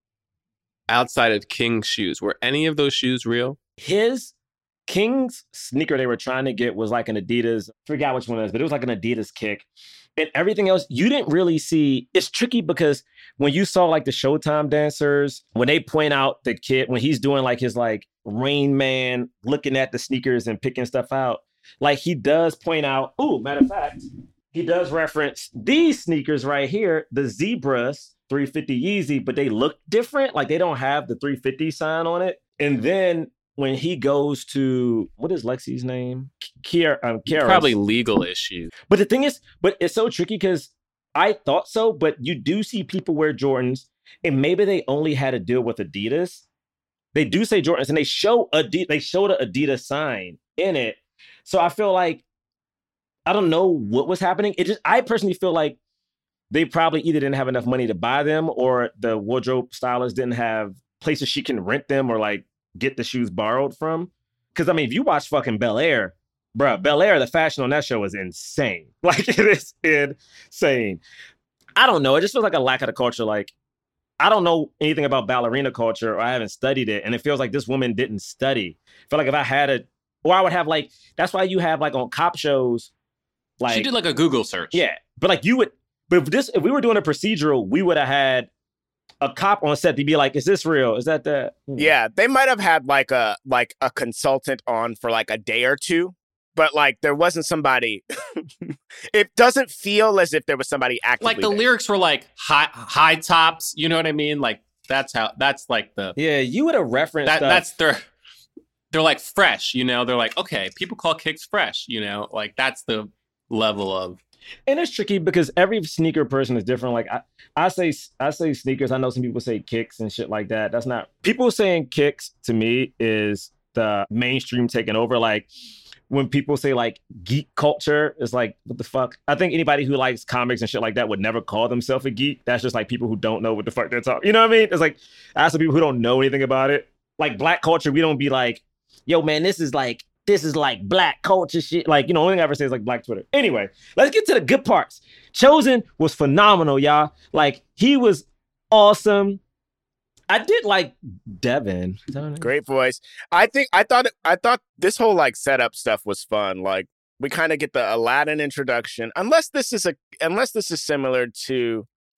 outside of King's shoes, were any of those shoes real? His King's sneaker they were trying to get was like an Adidas, forgot which one it is, but it was like an Adidas Kick. And everything else, you didn't really see. It's tricky because when you saw like the Showtime dancers, when they point out the kid, when he's doing like his like Rain Man, looking at the sneakers and picking stuff out, like he does point out, matter of fact, he does reference these sneakers right here, the Zebras 350 Yeezy, but they look different. Like they don't have the 350 sign on it. And then when he goes to, what is Lexi's name? Kiara. Probably legal issues. But the thing is, it's so tricky because I thought so, but you do see people wear Jordans and maybe they only had to deal with Adidas. They do say Jordans and they showed the Adidas sign in it. So I feel like, I don't know what was happening. I personally feel like they probably either didn't have enough money to buy them or the wardrobe stylist didn't have places she can rent them or like get the shoes borrowed from. Because I mean, if you watch fucking Bel Air, the fashion on that show is insane. Like it is insane. I don't know. It just feels like a lack of the culture. Like, I don't know anything about ballerina culture or I haven't studied it. And it feels like this woman didn't study. I feel like if I had or I would have like, that's why you have like on cop shows, like. She did like a Google search. Yeah. But like if we were doing a procedural, we would have had a cop on set to be like, is this real? Is that that? Yeah. They might have had like a consultant on for like a day or two, but like there wasn't somebody. It doesn't feel as if there was somebody actively. Like the lyrics were like high tops. You know what I mean? Like that's like the. Yeah. You would have referenced that's they're like fresh, you know, they're like, okay, people call kicks fresh, you know, like that's the level of. And it's tricky because every sneaker person is different. Like I say sneakers. I know some people say kicks and shit like that. That's not, people saying kicks to me is the mainstream taking over. Like when people say like geek culture, it's like, what the fuck? I think anybody who likes comics and shit like that would never call themselves a geek. That's just like people who don't know what the fuck they're talking. You know what I mean? It's like, ask the people who don't know anything about it. Like black culture, we don't be like, yo, man, this is like black culture shit. Like, you know, only thing I ever say is like Black Twitter. Anyway, let's get to the good parts. Chosen was phenomenal, y'all. Like, he was awesome. I did like Devin. Great voice. I thought this whole like setup stuff was fun. Like, we kind of get the Aladdin introduction. Unless this is similar to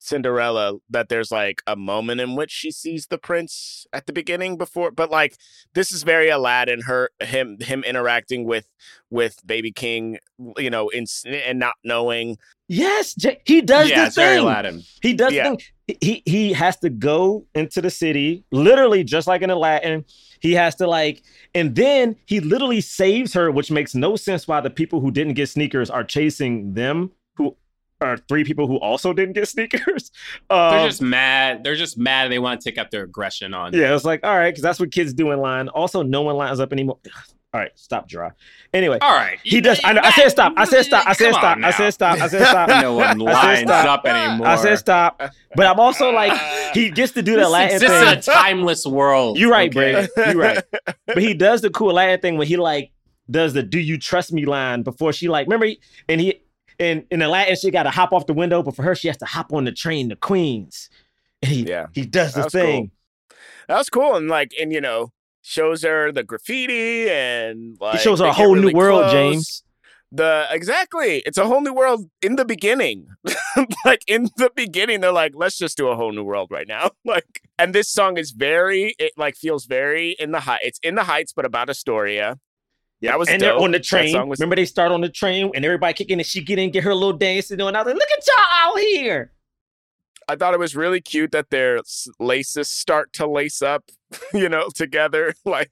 Cinderella that there's like a moment in which she sees the prince at the beginning before, but like this is very Aladdin, him interacting with Baby King, you know, and not knowing. Yes, he does the it's very thing. Aladdin. He does the thing. He has to go into the city, literally just like in Aladdin. He has to like, and then he literally saves her, which makes no sense why the people who didn't get sneakers are chasing them, who are 3 people who also didn't get sneakers. They're just mad. They're just mad. They want to take up their aggression on. Yeah, it's like, all right, because that's what kids do in line. Also, no one lines up anymore. All right, stop, Gerard. Anyway. All right. He does. I know. I said stop. I said stop. I said stop. I said stop. I said stop. No one lines up anymore. I said stop. But I'm also like, he gets to do that Latin thing. This is a timeless world. You're right, Bray. You're right. But he does the cool Latin thing when he like does the "Do you trust me" line before she like, remember, in the Latin, she got to hop off the window, but for her, she has to hop on the train to Queens. And he does the thing. Cool. That was cool. And you know, shows her the graffiti and like, he shows her a whole new world, close. James. Exactly. It's a whole new world in the beginning. Like in the beginning, they're like, let's just do a whole new world right now. Like, and this song is feels very in the heights. It's in the heights, but about Astoria. Yeah, that was and dope. They're on the train. Remember, they start on the train and everybody kicking and she get in, get her little dance and doing. I was like, look at y'all out here. I thought it was really cute that their laces start to lace up, you know, together. Like,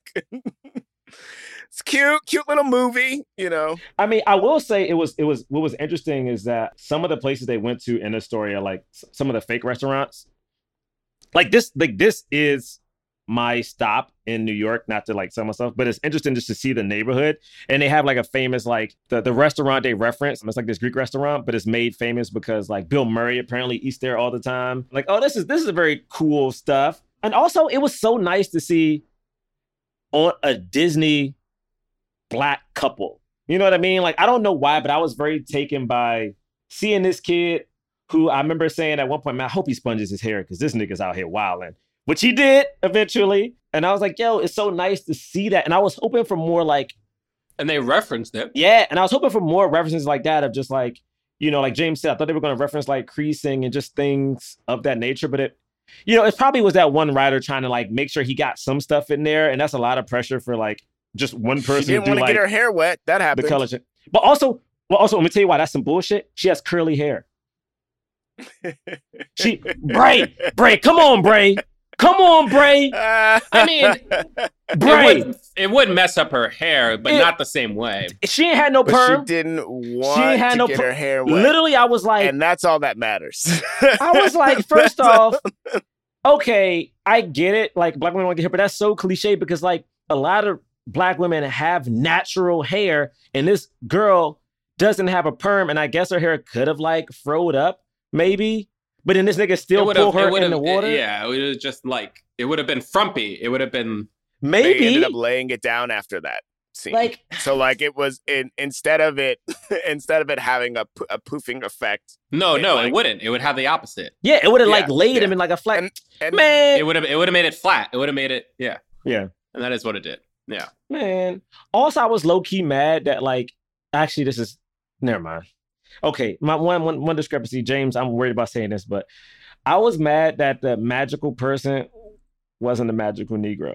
it's cute little movie, you know. I mean, I will say it was what was interesting is that some of the places they went to in Astoria, like some of the fake restaurants, like this is my stop in New York, not to like sell myself, but it's interesting just to see the neighborhood. And they have like a famous, like the restaurant they reference. It's like this Greek restaurant, but it's made famous because like Bill Murray apparently eats there all the time. Like, oh, this is a very cool stuff. And also it was so nice to see on a Disney Black couple. You know what I mean? Like, I don't know why, but I was very taken by seeing this kid who I remember saying at one point, man, I hope he sponges his hair because this nigga's out here wilding. Which he did eventually. And I was like, yo, it's so nice to see that. And I was hoping for more like... And they referenced it. Yeah, and I was hoping for more references like that of just like, you know, like James said, I thought they were going to reference like creasing and just things of that nature. But it, you know, it probably was that one writer trying to like make sure he got some stuff in there. And that's a lot of pressure for like just one person. She didn't want to get her hair wet. That happened. The color. But also, let me tell you why that's some bullshit. She has curly hair. Bray, come on, Bray. Come on, Bray. I mean, Bray. It would mess up her hair, but not the same way. She ain't had no perm. She didn't want to get her hair wet. Literally, I was like... And that's all that matters. I was like, first off, okay, I get it. Like, Black women want to get hair, but that's so cliche because, like, a lot of Black women have natural hair, and this girl doesn't have a perm, and I guess her hair could have, like, froed up, maybe. But then this nigga still pull her in the water? Yeah, it was just like, it would have been frumpy. It would have been... Maybe. They ended up laying it down after that scene. Like, so like it was, instead of it having a poofing effect. No, it wouldn't. It would have the opposite. Yeah, it would have like laid him in like a flat... Man! It would have made it flat. It would have made it, yeah. Yeah. And that is what it did. Yeah. Man. Also, I was low-key mad that like, actually this is, never mind. Okay, my one discrepancy, James, I'm worried about saying this, but I was mad that the magical person wasn't a magical Negro.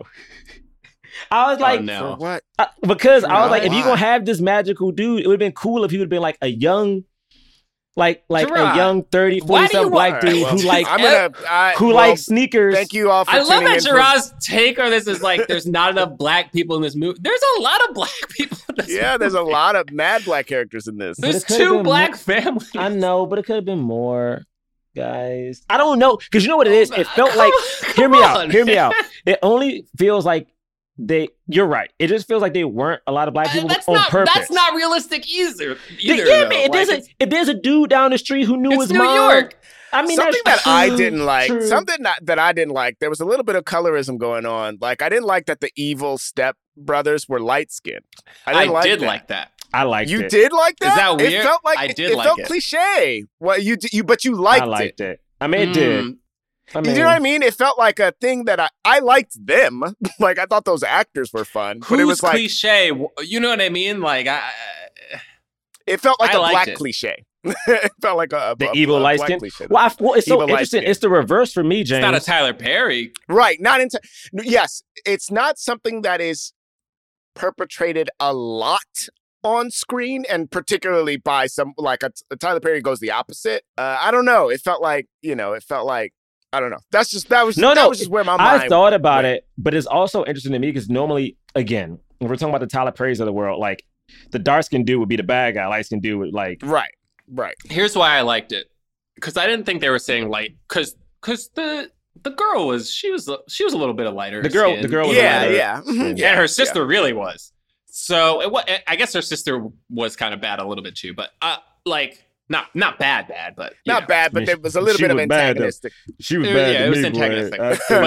I was like, no. For what? Because I was like, if you're going to have this magical dude, it would have been cool if he would have been like a young, like a young 30, 40-something Black dude who likes sneakers. Thank you all for I love that Gerard's take on this is like, there's not enough Black people in this movie. There's a lot of Black people in this movie. There's a lot of mad Black characters in this. There's 2 Black families. I know, but it could have been more, guys. I don't know, because you know what it is? It felt like, hear me out. It only feels like you're right. It just feels like they weren't a lot of Black people on purpose. That's not realistic either. Yeah, man. If there's a dude down the street who knew his mom, New York. I mean, something that I didn't like. True. Something that I didn't like. There was a little bit of colorism going on. Like I didn't like that the evil step brothers were light skinned. I did like that. I liked it. You did like that? Is that weird? It felt like I did it like felt it. cliche. Well, but you liked it. I liked it. I mean, it did. I mean, you know what I mean? It felt like a thing that I liked them. Like I thought those actors were fun. But it was like cliche. You know what I mean? Like It felt like a black it. cliche. It felt like the evil light skin. Well, it's so interesting. It's the reverse for me, James. It's not a Tyler Perry. Right. Yes, it's not something that is perpetrated a lot on screen, and particularly by some, like a Tyler Perry goes the opposite. I don't know. It felt like, I don't know. That was just where my mind I thought about it, but it's also interesting to me because normally, again, when we're talking about the Tyler Perrys of the world, like the dark-skinned dude would be the bad guy, light-skinned dude would like... Right. Here's why I liked it. Because I didn't think they were saying light. Because the girl was a little bit of lighter. The girl was lighter. Yeah. And her sister really was. So I guess her sister was kind of bad a little bit too, but not bad, but not bad, but there was a little bit of antagonistic. She was bad. It was antagonistic.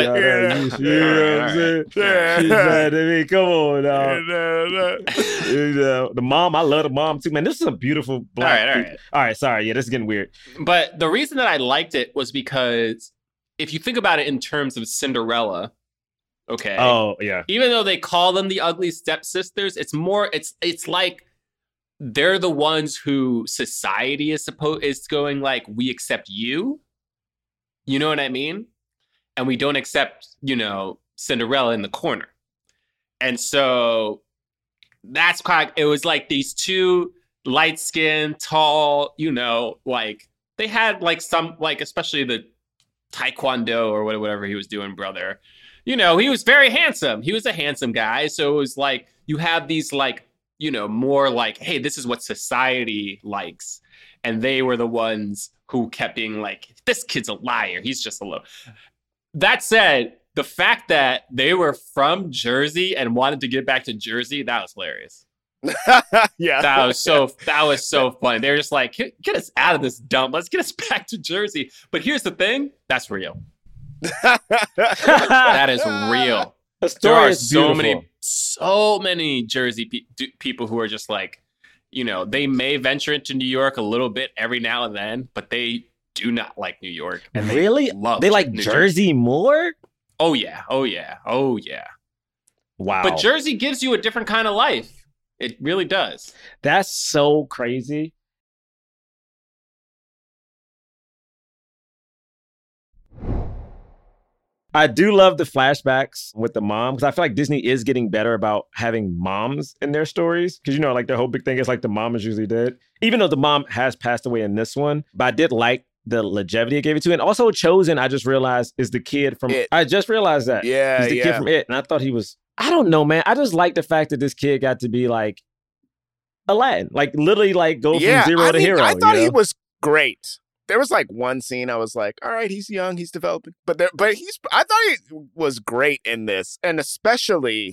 She's bad to me. Come on, dog. The mom, I love the mom too, man. This is a beautiful black. All right. Sorry, yeah, this is getting weird. But the reason that I liked it was because if you think about it in terms of Cinderella. Okay. Oh, yeah. Even though they call them the ugly stepsisters, it's like they're the ones who society is going like, we accept you. You know what I mean? And we don't accept, Cinderella in the corner. And so that's it was like these two light-skinned, tall, like they had like some, like especially the Taekwondo or whatever he was doing, brother. He was very handsome. He was a handsome guy. So it was like, you have these like, more like, hey, this is what society likes. And they were the ones who kept being like, this kid's a liar. He's just a little. That said, the fact that they were from Jersey and wanted to get back to Jersey, that was hilarious. Yeah. That was so funny. They were just like, get us out of this dump. Let's get us back to Jersey. But here's the thing. That's real. That is real. There are so many Jersey people who are just like, they may venture into New York a little bit every now and then, but they do not like New York. And they like Jersey more? Oh yeah. Wow. But Jersey gives you a different kind of life. It really does. That's so crazy. I do love the flashbacks with the mom, because I feel like Disney is getting better about having moms in their stories. Because, like their whole big thing is like the mom is usually dead. Even though the mom has passed away in this one. But I did like the longevity it gave it to. And also Chosen, I just realized, is the kid from It. I just realized that. Yeah, He's the kid from It. And I thought he was, I don't know, man. I just like the fact that this kid got to be like Aladdin. Like literally like go from zero to hero. I thought he was great. There was like one scene I was like, all right, he's young, he's developing. But I thought he was great in this. And especially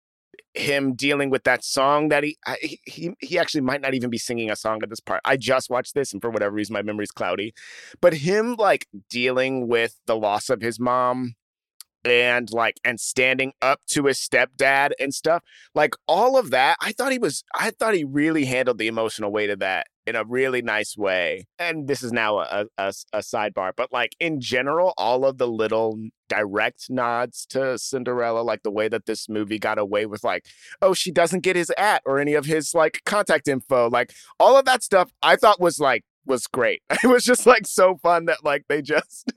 him dealing with that song that he actually might not even be singing a song at this part. I just watched this and for whatever reason, my memory's cloudy. But him like dealing with the loss of his mom and standing up to his stepdad and stuff, like all of that, I thought he really handled the emotional weight of that in a really nice way. And this is now a sidebar, but like in general, all of the little direct nods to Cinderella, like the way that this movie got away with like, oh, she doesn't get his or any of his like contact info, like all of that stuff I thought was great. It was just like so fun that like they just,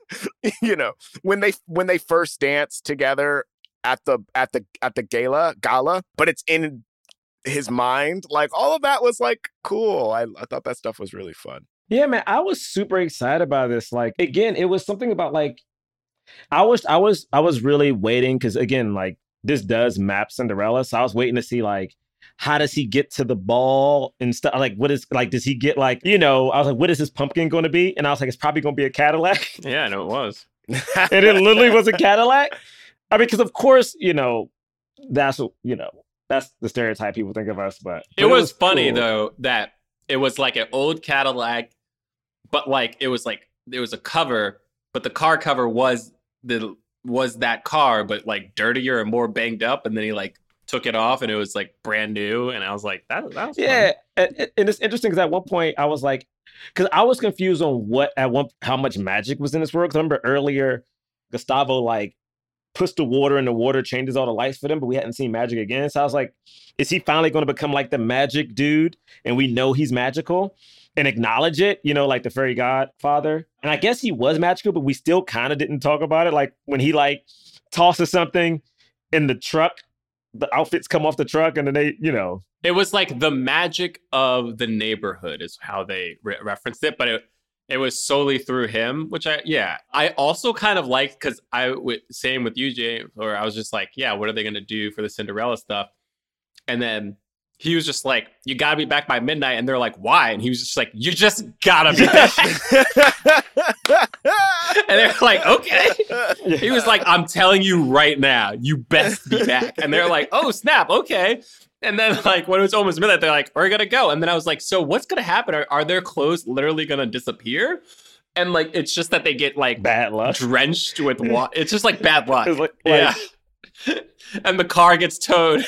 when they first dance together at the gala, but it's in his mind, like all of that was like cool. I thought that stuff was really fun. Yeah, man, I was super excited about this. Like again, it was something about like I was really waiting because again, like this does map Cinderella, so I was waiting to see like how does he get to the ball and stuff? Like, what is like? Does he get like I was like, what is his pumpkin going to be? And I was like, it's probably going to be a Cadillac. Yeah, I know it was. And it literally was a Cadillac. I mean, because of course, that's what that's the stereotype people think of us. But it was funny cool. Though that it was like an old Cadillac, but like it was a cover, but the car cover was that car, but like dirtier and more banged up, and then he like took it off and it was like brand new, and I was like, that was fun. And it's interesting because at one point I was like, because I was confused on how much magic was in this world. Because I remember earlier Gustavo like puts the water and the water changes all the lights for them, but we hadn't seen magic again. So I was like, is he finally going to become like the magic dude? And we know he's magical and acknowledge it, you know, like the fairy godfather. And I guess he was magical, but we still kind of didn't talk about it. Like when he like tosses something in the truck, the outfits come off the truck and then they, you know. It was like the magic of the neighborhood is how they referenced it, but it was solely through him, which I also kind of liked because same with you, James, or I was just like, yeah, what are they going to do for the Cinderella stuff? And then he was just like, you got to be back by midnight. And they're like, why? And he was just like, you just got to be back. And they're like, okay. He was like, I'm telling you right now, you best be back. And they're like, oh, snap. Okay. And then, like, when it was almost midnight, they're like, we're going to go. And then I was like, so what's going to happen? Are their clothes literally going to disappear? And, like, it's just that they get, like, bad luck, drenched with water. It's just, like, bad luck. Yeah. And the car gets towed.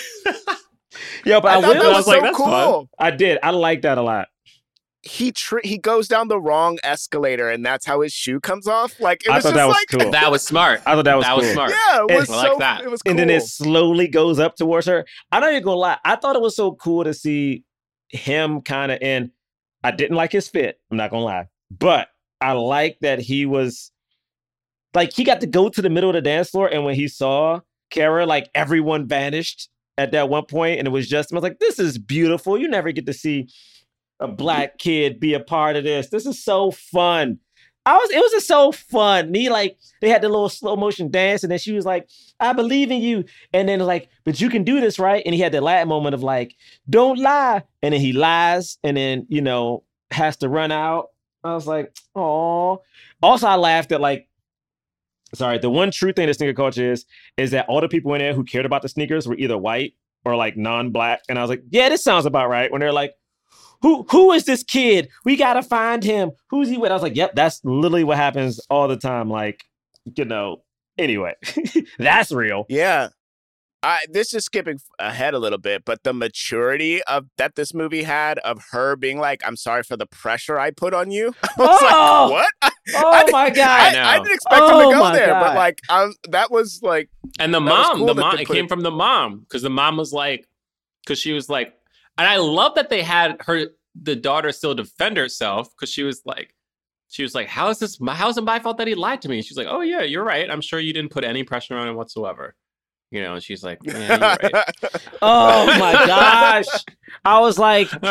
Yo, but I thought that was so that's cool. fun. I did. I like that a lot. He goes down the wrong escalator, and that's how his shoe comes off. Like, it was I thought just that was like, cool. That was smart. I thought that was cool. smart. Yeah, it was I like that. It was cool. And then it slowly goes up towards her. I'm not even gonna lie. I thought it was so cool to see him kind of in. I didn't like his fit. I'm not gonna lie, but I like that he was like he got to go to the middle of the dance floor, and when he saw Kara, like everyone vanished at that one point, and it was just I was like, this is beautiful. You never get to see a black kid be a part of this. This is so fun. It was just so fun. And they had the little slow motion dance, and then she was like, I believe in you. And then like, but you can do this, right? And he had that last moment of like, don't lie. And then he lies, and then, you know, has to run out. I was like, oh. Also, I laughed at like, sorry, the one true thing that sneaker culture is that all the people in there who cared about the sneakers were either white or like non-black. And I was like, yeah, this sounds about right. When they're like, who is this kid? We got to find him. Who's he with? I was like, yep, that's literally what happens all the time. Like, you know, anyway, that's real. Yeah. This is skipping ahead a little bit, but the maturity that this movie had of her being like, I'm sorry for the pressure I put on you. I was like, what? My God. I didn't expect him to go there, but like, that was like. And the mom, it came from the mom, because the mom was like, because she was like, and I love that they had the daughter still defend herself, because she was like, how is it my fault that he lied to me? She's like, oh yeah, you're right. I'm sure you didn't put any pressure on him whatsoever. You know, and she's like, yeah, you're right. Oh my gosh. I was like, you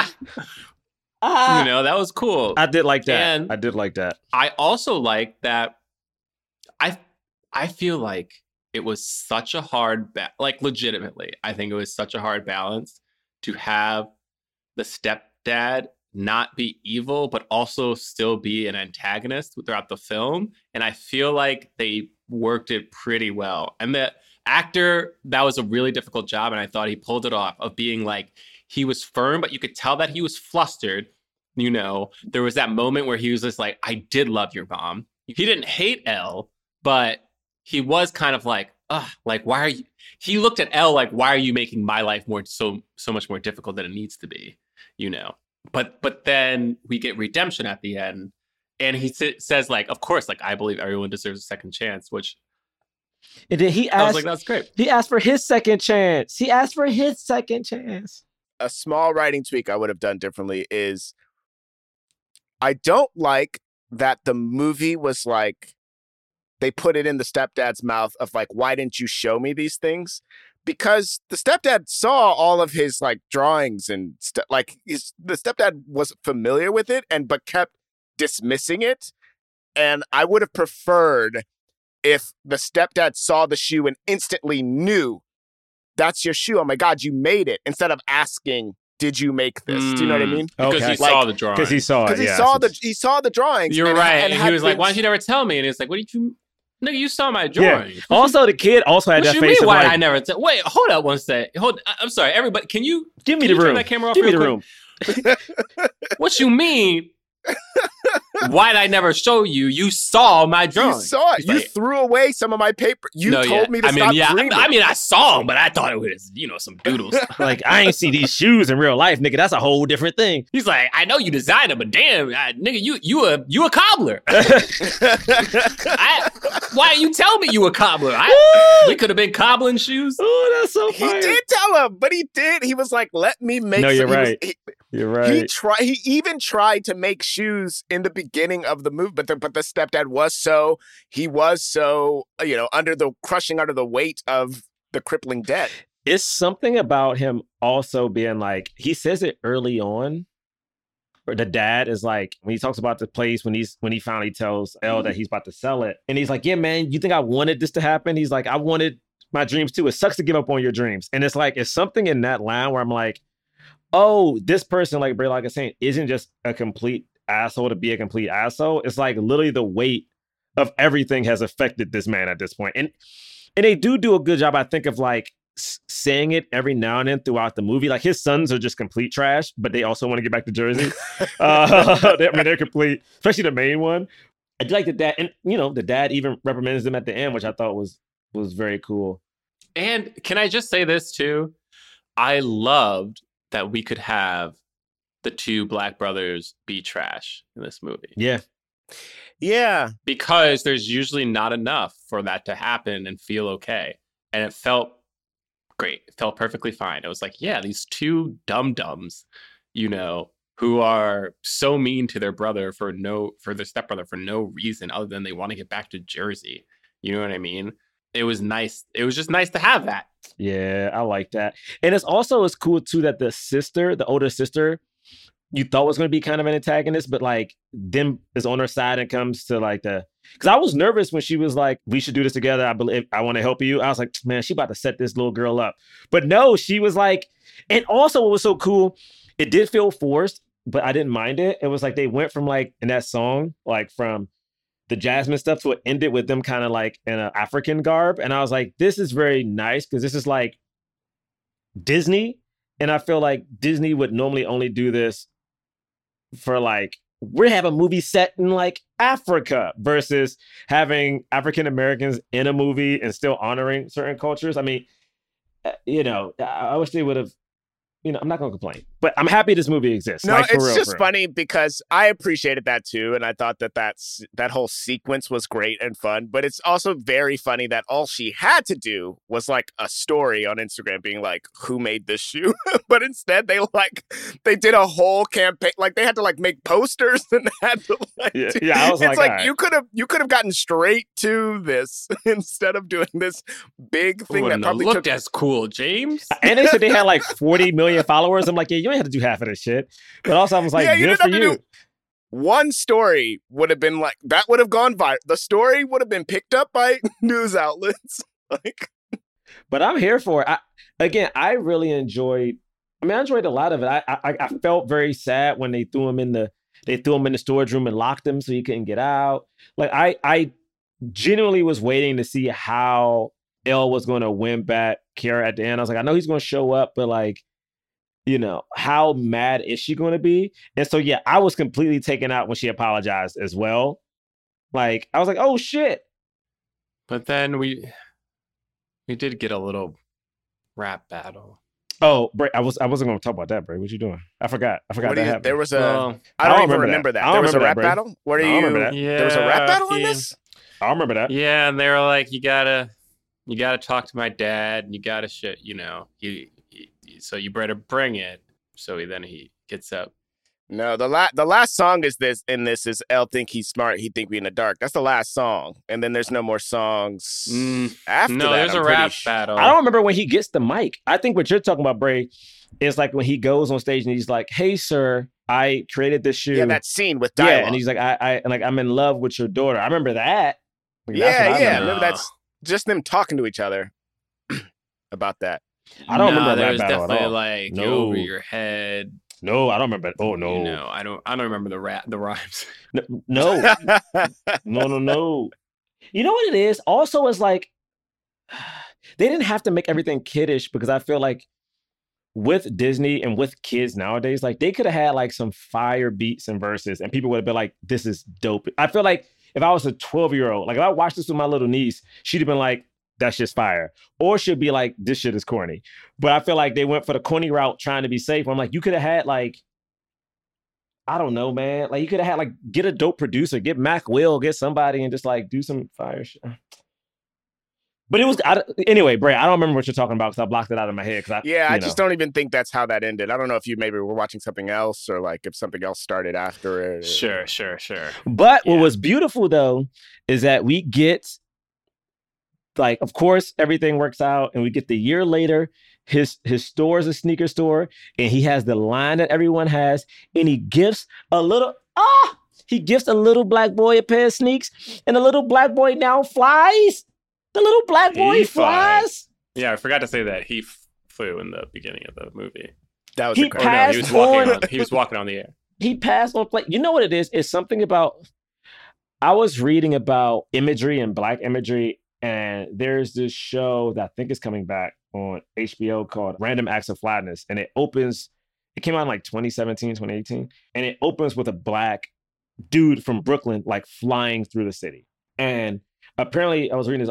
know, that was cool. I did like that. And I did like that. I also like that. I feel like it was such a hard, like legitimately, I think it was such a hard balance to have the stepdad not be evil, but also still be an antagonist throughout the film. And I feel like they worked it pretty well. And the actor, that was a really difficult job. And I thought he pulled it off, of being like, he was firm, but you could tell that he was flustered. You know, there was that moment where he was just like, I did love your mom. He didn't hate Elle, but he was kind of like, like, why are you? He looked at Elle like, why are you making my life so much more difficult than it needs to be? You know, but then we get redemption at the end, and he says like, of course, like, I believe everyone deserves a second chance, which. And then I was like, that's great. He asked for his second chance. A small writing tweak I would have done differently is, I don't like that the movie was like, they put it in the stepdad's mouth of like, why didn't you show me these things? Because the stepdad saw all of his like drawings and the stepdad was familiar with it but kept dismissing it. And I would have preferred if the stepdad saw the shoe and instantly knew, that's your shoe. Oh my God, you made it. Instead of asking, did you make this? Do you know what I mean? Because he saw the drawings. Because he saw it. He saw the drawings. You're right. And he was like, why didn't you never tell me? And it's like, what did you? No, you saw my drawing. Yeah. Also, the kid also had that face of like, I never tell? Wait, hold up one sec. I'm sorry, everybody. Can you give me the room? Turn that camera off. Give me the room. What you mean? Why'd I never show you? You saw my drawing. You saw it. You threw away some of my paper. You told me to stop dreaming. I mean, I saw them, but I thought it was, some doodles. Like, I ain't see these shoes in real life, nigga. That's a whole different thing. He's like, I know you designed them, but damn, nigga, you a cobbler. Why didn't you tell me you a cobbler? We could have been cobbling shoes. Oh, that's so funny. He did tell him, but he did. He was like, let me make. No, you're right. You're right. He even tried to make shoes in the beginning of the movie, but the stepdad was so crushing under the weight of the crippling debt. It's something about him also being like, he says it early on. Or the dad is like, when he talks about the place, when he finally tells Elle that he's about to sell it, and he's like, yeah, man, you think I wanted this to happen? He's like, I wanted my dreams too. It sucks to give up on your dreams. And it's like, it's something in that line where I'm like, oh, this person, like Bray, like I was saying, isn't just a complete asshole to be a complete asshole. It's like literally the weight of everything has affected this man at this point. And they do a good job, I think, of like saying it every now and then throughout the movie. Like his sons are just complete trash, but they also want to get back to Jersey. They're complete, especially the main one. I do like the dad, and the dad even reprimands them at the end, which I thought was very cool. And can I just say this too? I loved that we could have the two black brothers be trash in this movie. Yeah. Yeah. Because there's usually not enough for that to happen and feel okay. And it felt great. It felt perfectly fine. It was like, yeah, these two dum-dums, who are so mean to their brother for their stepbrother for no reason other than they want to get back to Jersey. You know what I mean? It was nice. It was just nice to have that. Yeah, I like that. And it's cool too that the older sister, you thought was going to be kind of an antagonist, but like then is on her side and comes to like because I was nervous when she was like, we should do this together. I want to help you. I was like, man, she about to set this little girl up. But no, she was like, and also what was so cool, it did feel forced, but I didn't mind it. It was like they went from like in that song, like from the Jasmine stuff to it ended with them kind of like in an African garb. And I was like, this is very nice because this is like Disney. And I feel like Disney would normally only do this for like, we have a movie set in like Africa versus having African Americans in a movie and still honoring certain cultures. I mean, I wish they would have, I'm not going to complain, but I'm happy this movie exists. No, like, it's just funny because I appreciated that too. And I thought that whole sequence was great and fun, but it's also very funny that all she had to do was like a story on Instagram being like, who made this shoe? But instead they did a whole campaign. Like they had to like make posters and had to like, I was it's like right. you could have gotten straight to this instead of doing this big thing that probably looked as cool, James. And they said they had like 40 million followers. I'm like, yeah, you ain't have to do half of this shit. But also I was like, good for you. One story would have been like, that would have gone viral. The story would have been picked up by news outlets. But I'm here for it. I really enjoyed, I enjoyed a lot of it. I felt very sad when they threw him in the storage room and locked him so he couldn't get out. Like I genuinely was waiting to see how Elle was going to win back Kiara at the end. I was like, I know he's going to show up, but like, how mad is she going to be? And so, yeah, I was completely taken out when she apologized as well. Like, I was like, oh, shit. But then we did get a little rap battle. Oh, Bray, I wasn't going to talk about that, Bray. What you doing? I forgot that happened. There was I don't even remember that. There was a rap battle? What are you? Remember that. Yeah, there was a rap battle in this? I remember that. Yeah, and they were like, you gotta talk to my dad, and you gotta so you better bring it. So he gets up. No, the last song is Elle think he's smart, he think we in the dark. That's the last song. And then there's no more songs after that. No, there's a rap battle. I don't remember when he gets the mic. I think what you're talking about, Bray, is like when he goes on stage and he's like, hey, sir, I created this shoe. Yeah, that scene with dialogue. Yeah, and he's like, I'm in love with your daughter. I remember that. Like, I remember that's just them talking to each other about that. I don't remember that battle definitely at all. Like over your head. No, I don't remember it. Oh no. No, I don't remember the rhymes. No. No. You know what it is? Also, it's like they didn't have to make everything kiddish because I feel like with Disney and with kids nowadays, like they could have had like some fire beats and verses and people would have been like, this is dope. I feel like if I was a 12-year-old, like if I watched this with my little niece, she'd have been like, that's just fire. Or she'd be like, this shit is corny. But I feel like they went for the corny route trying to be safe. I'm like, you could have had like, I don't know, man. Like you could have had like, get a dope producer, get Mac Will, get somebody and just like do some fire shit. But it was, anyway, Bray, I don't remember what you're talking about because I blocked it out of my head. I just don't even think that's how that ended. I don't know if you maybe were watching something else or like if something else started after it. Sure. But what was beautiful though is that we get, like, of course, everything works out and we get the year later, his store is a sneaker store and he has the line that everyone has and he gifts a little black boy a pair of sneaks and the little black boy now flies. The little black boy flies. Yeah, I forgot to say that he flew in the beginning of the movie. That was he was walking on the air. He passed on play. You know what it is? It's something about. I was reading about imagery and black imagery, and there's this show that I think is coming back on HBO called Random Acts of Flatness, and it came out in like 2017, 2018, and it opens with a black dude from Brooklyn like flying through the city, and apparently, I was reading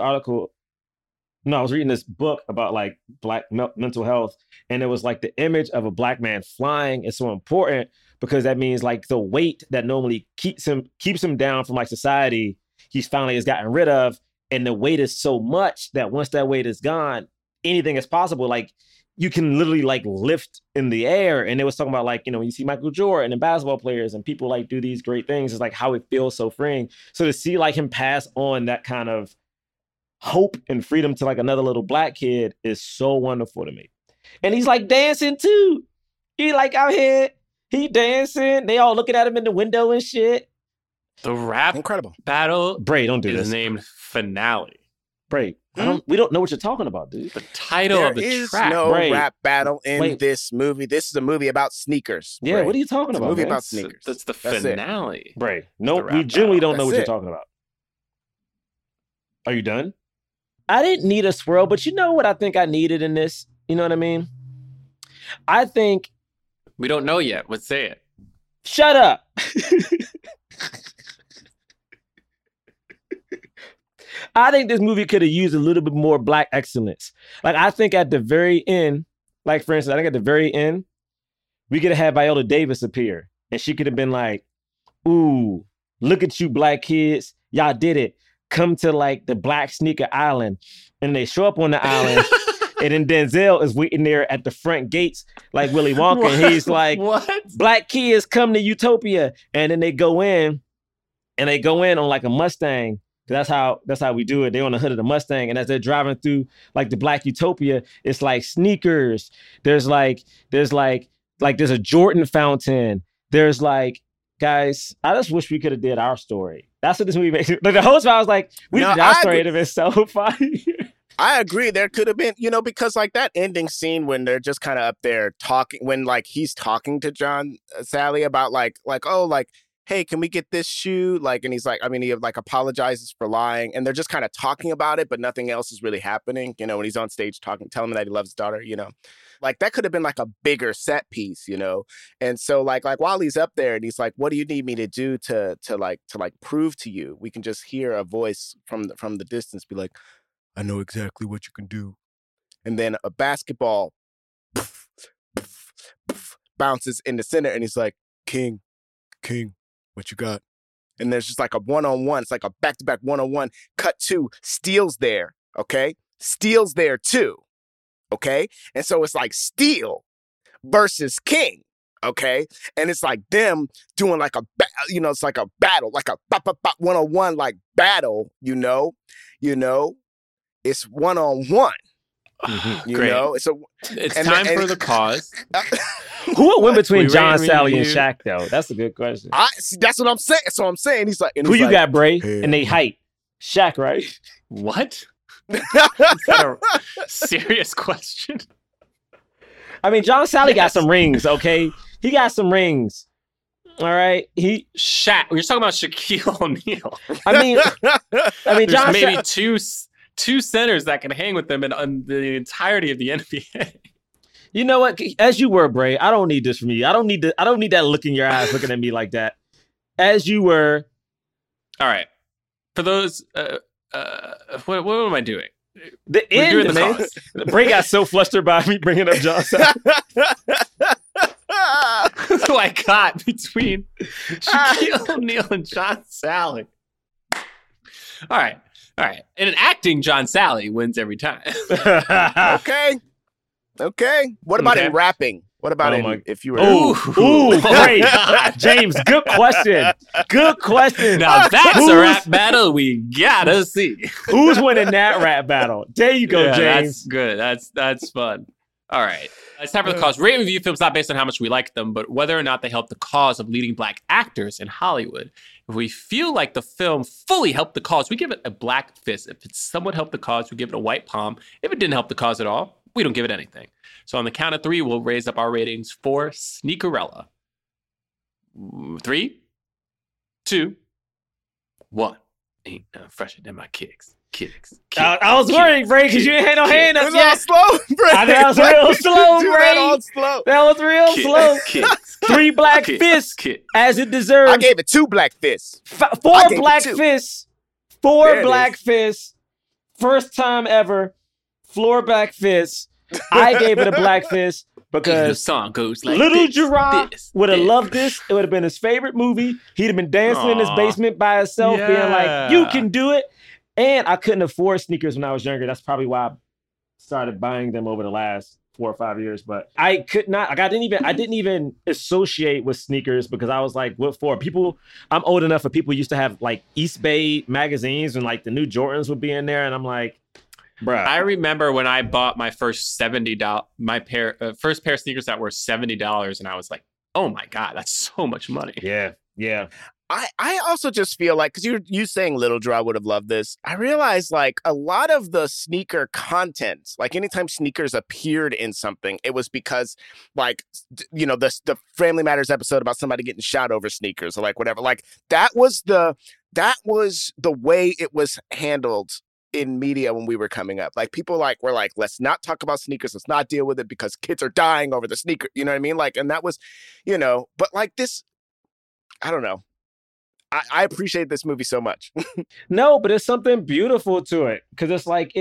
this book about like black mental health, and it was like the image of a black man flying is so important because that means like the weight that normally keeps him down from like society, he's finally has gotten rid of, and the weight is so much that once that weight is gone, anything is possible. Like you can literally like lift in the air, and it was talking about like, you know, you see Michael Jordan and basketball players and people like do these great things. It's like how it feels so freeing. So to see like him pass on that kind of hope and freedom to like another little black kid is so wonderful to me. And he's like dancing too. He like out here, he dancing. They all looking at him in the window and shit. The rap incredible battle Bray, don't do this. Is named Finale. Bray, we don't know what you're talking about, dude. The title of the track. There is no rap battle in this movie. This is a movie about sneakers. Yeah, what are you talking about? It's a movie about sneakers. That's the finale. Bray, no, we genuinely don't know what you're talking about. Are you done? I didn't need a swirl, but you know what I think I needed in this? You know what I mean? I think... We don't know yet. Let's say it. Shut up. I think this movie could have used a little bit more black excellence. Like, I think at the very end, like, for instance, I think at the very end, we could have had Viola Davis appear. And she could have been like, ooh, look at you, black kids. Y'all did it. Come to, like, the Black Sneaker Island. And they show up on the island. And then Denzel is waiting there at the front gates like Willy Wonka. What? And he's like, what? Black kids come to Utopia. And then they go in. And they go in on, like, a Mustang. That's how we do it. They're on the hood of the Mustang. And as they're driving through like the Black Utopia, it's like sneakers. There's a Jordan fountain. There's like, guys, I just wish we could have did our story. That's what this movie makes. Like the whole time I was like, we did our story. It'd have been so funny. I agree. There could have been, because like that ending scene when they're just kind of up there talking, when like he's talking to John Sally about like, oh, like, hey, can we get this shoe? Like, and he's like, he like apologizes for lying. And they're just kind of talking about it, but nothing else is really happening. When he's on stage talking, telling him that he loves his daughter, like that could have been like a bigger set piece, And so like while he's up there and he's like, what do you need me to do to prove to you? We can just hear a voice from the distance be like, I know exactly what you can do. And then a basketball bounces in the center and he's like, King, what you got? And there's just like a one-on-one. It's like a back-to-back one-on-one. Cut to Steele's there, okay? Steele's there too, okay? And so it's like Steele versus King, okay? And it's like them doing like it's like a battle, like a one-on-one like battle, It's one-on-one. Mm-hmm. Great. It's time for the pause. Who would win between John Sally and Shaq, though? That's a good question. That's what I'm saying. That's what I'm saying. He's like, who you got, Bray? Hey. And they height. Shaq, right? What? Is that a serious question? John Sally got some rings, okay? He got some rings. All right. Shaq. You're talking about Shaquille O'Neal. John maybe two centers that can hang with them in the entirety of the NBA. You know what? As you were, Bray. I don't need this from you. I don't need that look in your eyes looking at me like that. As you were. All right. For those, what am I doing? The end, man. Bray got so flustered by me bringing up John Sally. Who I got between Shaquille O'Neal and John Sally. All right. And in acting, John Sally wins every time. Okay. What about in rapping? What about if you were... Ooh, great. James, good question. Now that's a rap battle we gotta see. Who's winning that rap battle? There you go, James. That's good. That's fun. All right. It's time for the cause. Rate and review films not based on how much we like them, but whether or not they help the cause of leading Black actors in Hollywood. If we feel like the film fully helped the cause, we give it a black fist. If it somewhat helped the cause, we give it a white palm. If it didn't help the cause at all, we don't give it anything. So on the count of 3, we'll raise up our ratings for Sneakerella. 3, 2, 1. Ain't nothing fresher than my kicks. I was worried, Bray, because you ain't had no hand up yet. It was all slow, Bray. That was real slow, Bray. That was real slow. Kicks. 3 black fists, as it deserves. I gave it 2 black fists. 4 black fists. 4 black fists. First time ever. 4 black fists. I gave it a black fist because the song goes like Little this, Gerard would have loved this. It would have been his favorite movie. He'd have been dancing in his basement by himself, being like, "You can do it." And I couldn't afford sneakers when I was younger. That's probably why I started buying them over the last 4 or 5 years. But I could not. Like, I didn't even associate with sneakers because I was like, "What for?" I'm old enough for people used to have like East Bay magazines and like the new Jordans would be in there, and I'm like. Bruh. I remember when I bought my first $70 first pair of sneakers that were $70, and I was like, "Oh my god, that's so much money." Yeah. I also just feel like because you saying Little Draw would have loved this. I realized like a lot of the sneaker content, like anytime sneakers appeared in something, it was because like the Family Matters episode about somebody getting shot over sneakers or like whatever. Like that was the way it was handled in media when we were coming up. Like people were like, let's not talk about sneakers, let's not deal with it because kids are dying over the sneaker, you know what I mean? Like, and that was, but like this, I don't know. I appreciate this movie so much. No, but it's something beautiful to it because it's like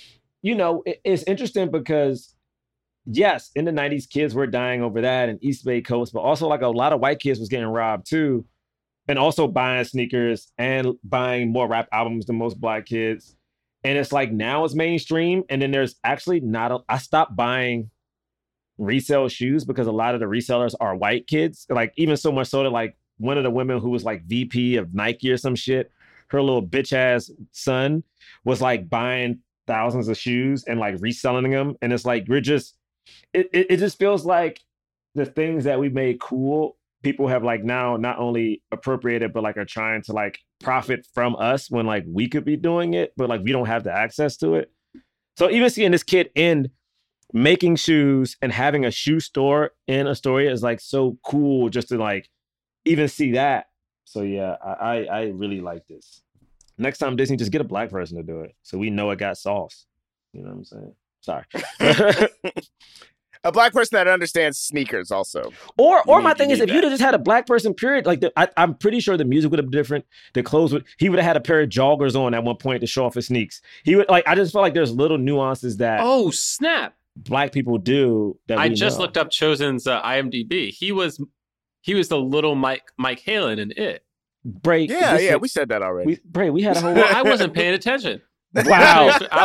it's interesting because yes, in the 90s kids were dying over that and East Bay Coast, but also like a lot of white kids was getting robbed too, and also buying sneakers and buying more rap albums than most black kids. And it's like now it's mainstream. And then there's actually I stopped buying resale shoes because a lot of the resellers are white kids. Like even so much so that like one of the women who was like VP of Nike or some shit, her little bitch ass son was like buying thousands of shoes and like reselling them. And it's like, it just feels like the things that we made cool, people have like now not only appropriated, but like are trying to like profit from us when like we could be doing it, but like we don't have the access to it. So even seeing this kid end making shoes and having a shoe store in Astoria is like so cool just to like even see that. So yeah, I really like this. Next time Disney, just get a black person to do it so we know it got sauce. You know what I'm saying? Sorry. A black person that understands sneakers also. Or my thing is, if you'd have just had a black person, period, like I'm pretty sure the music would have been different. The clothes he would have had a pair of joggers on at one point to show off his sneaks. He would I just feel like there's little nuances that oh snap black people do. That I just looked up Chosen's IMDb. He was the little Mike Halen in It. Bray, we said that already. We had a whole. Well, I wasn't paying attention. Wow. I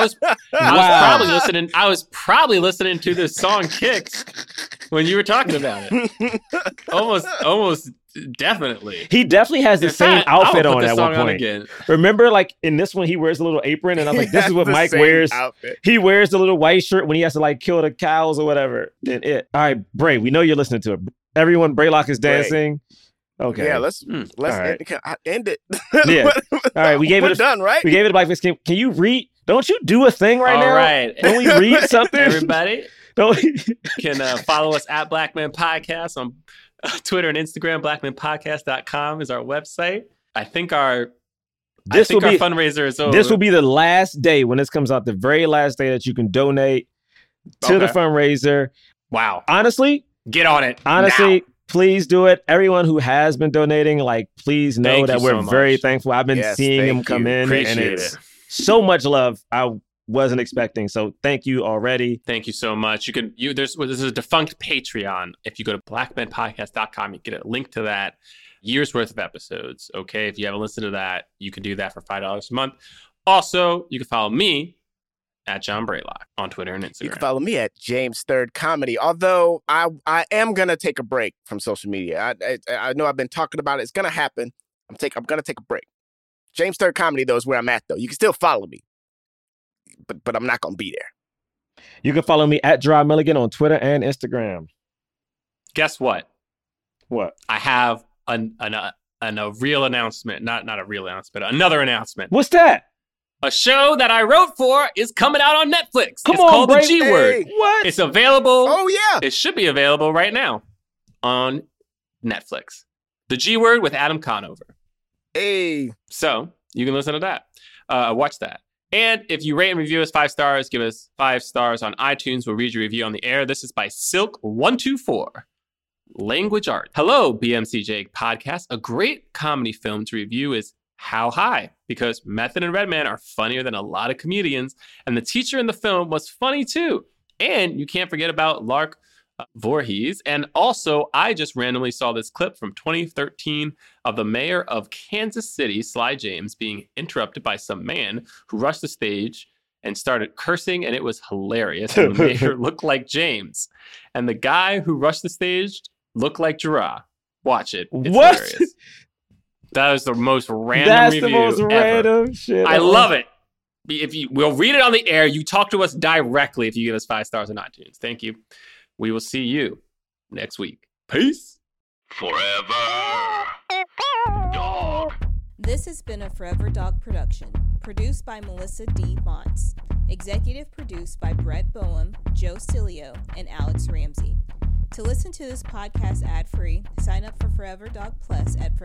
was probably listening to this song Kicks when you were talking about it. Almost definitely. He definitely has the same outfit on at one point. Remember, like in this one, he wears a little apron, and I was like, "This is what Mike wears." Outfit. He wears the little white shirt when he has to like kill the cows or whatever. Then It. All right, Bray, we know you're listening to it. Everyone, Braylock is dancing. Okay. Yeah, let's end it. Yeah. All right, we gave it. Done, right? We gave it a black fist. Can you read? Don't you do a thing right now? All right. Don't we read something? Everybody can follow us at Black Man Podcast on Twitter and Instagram. BlackmanPodcast.com is our website. I think our fundraiser is over. This will be the last day when this comes out. The very last day that you can donate to the fundraiser. Wow. Honestly, get on it. Honestly, now. Please do it. Everyone who has been donating, like, please know that we're very thankful. I've been seeing them come in, and it's so much love I wasn't expecting. So thank you already. Thank you so much. This is a defunct Patreon. If you go to blackmenpodcast.com, you get a link to that. Year's worth of episodes. Okay, if you haven't listened to that, you can do that for $5 a month. Also, you can follow me at John Braylock on Twitter and Instagram. You can follow me at James Third Comedy. Although I am gonna take a break from social media. I know I've been talking about it. It's gonna happen. I'm gonna take a break. James Third Comedy though is where I'm at though. You can still follow me, but I'm not gonna be there. You can follow me at Gerard Milligan on Twitter and Instagram. Guess what? What? I have a real announcement. Not a real announcement, but another announcement. What's that? A show that I wrote for is coming out on Netflix. It's called The G Word. What? It's available. Oh, yeah. It should be available right now on Netflix. The G Word with Adam Conover. Hey. So you can listen to that. Watch that. And if you rate and review us 5 stars, give us 5 stars on iTunes. We'll read your review on the air. This is by Silk124. Language Art. Hello, BMCJ podcast. A great comedy film to review is How High, because Method and Redman are funnier than a lot of comedians, and the teacher in the film was funny too. And you can't forget about Lark Voorhees. And also, I just randomly saw this clip from 2013 of the mayor of Kansas City, Sly James, being interrupted by some man who rushed the stage and started cursing, and it was hilarious. And the mayor looked like James, and the guy who rushed the stage looked like Gerard. Watch it. It's hilarious. That is the most random review the most ever. Random shit. I love it. We'll read it on the air. You talk to us directly if you give us 5 stars on iTunes. Thank you. We will see you next week. Peace. Forever Dog. This has been a Forever Dog production, produced by Melissa D. Montz, executive produced by Brett Boehm, Joe Cilio, and Alex Ramsey. To listen to this podcast ad-free, sign up for Forever Dog Plus at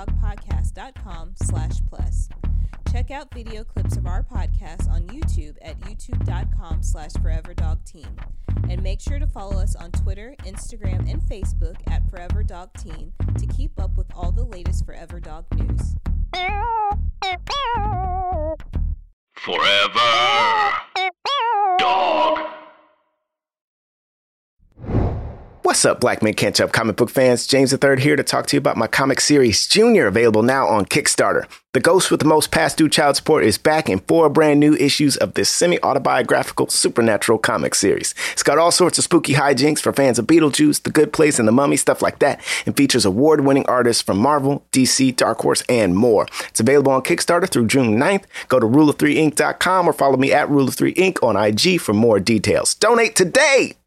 foreverdogpodcast.com/plus. Check out video clips of our podcast on YouTube at youtube.com/foreverdogteam. And make sure to follow us on Twitter, Instagram, and Facebook at Forever Dog Team to keep up with all the latest Forever Dog news. Forever Dog. What's up, Black Men Can't Jump comic book fans? James III here to talk to you about my comic series, Junior, available now on Kickstarter. The ghost with the most past due child support is back in 4 brand new issues of this semi-autobiographical supernatural comic series. It's got all sorts of spooky hijinks for fans of Beetlejuice, The Good Place, and The Mummy, stuff like that, and features award-winning artists from Marvel, DC, Dark Horse, and more. It's available on Kickstarter through June 9th. Go to ruleof3inc.com or follow me at ruleof3inc on IG for more details. Donate today!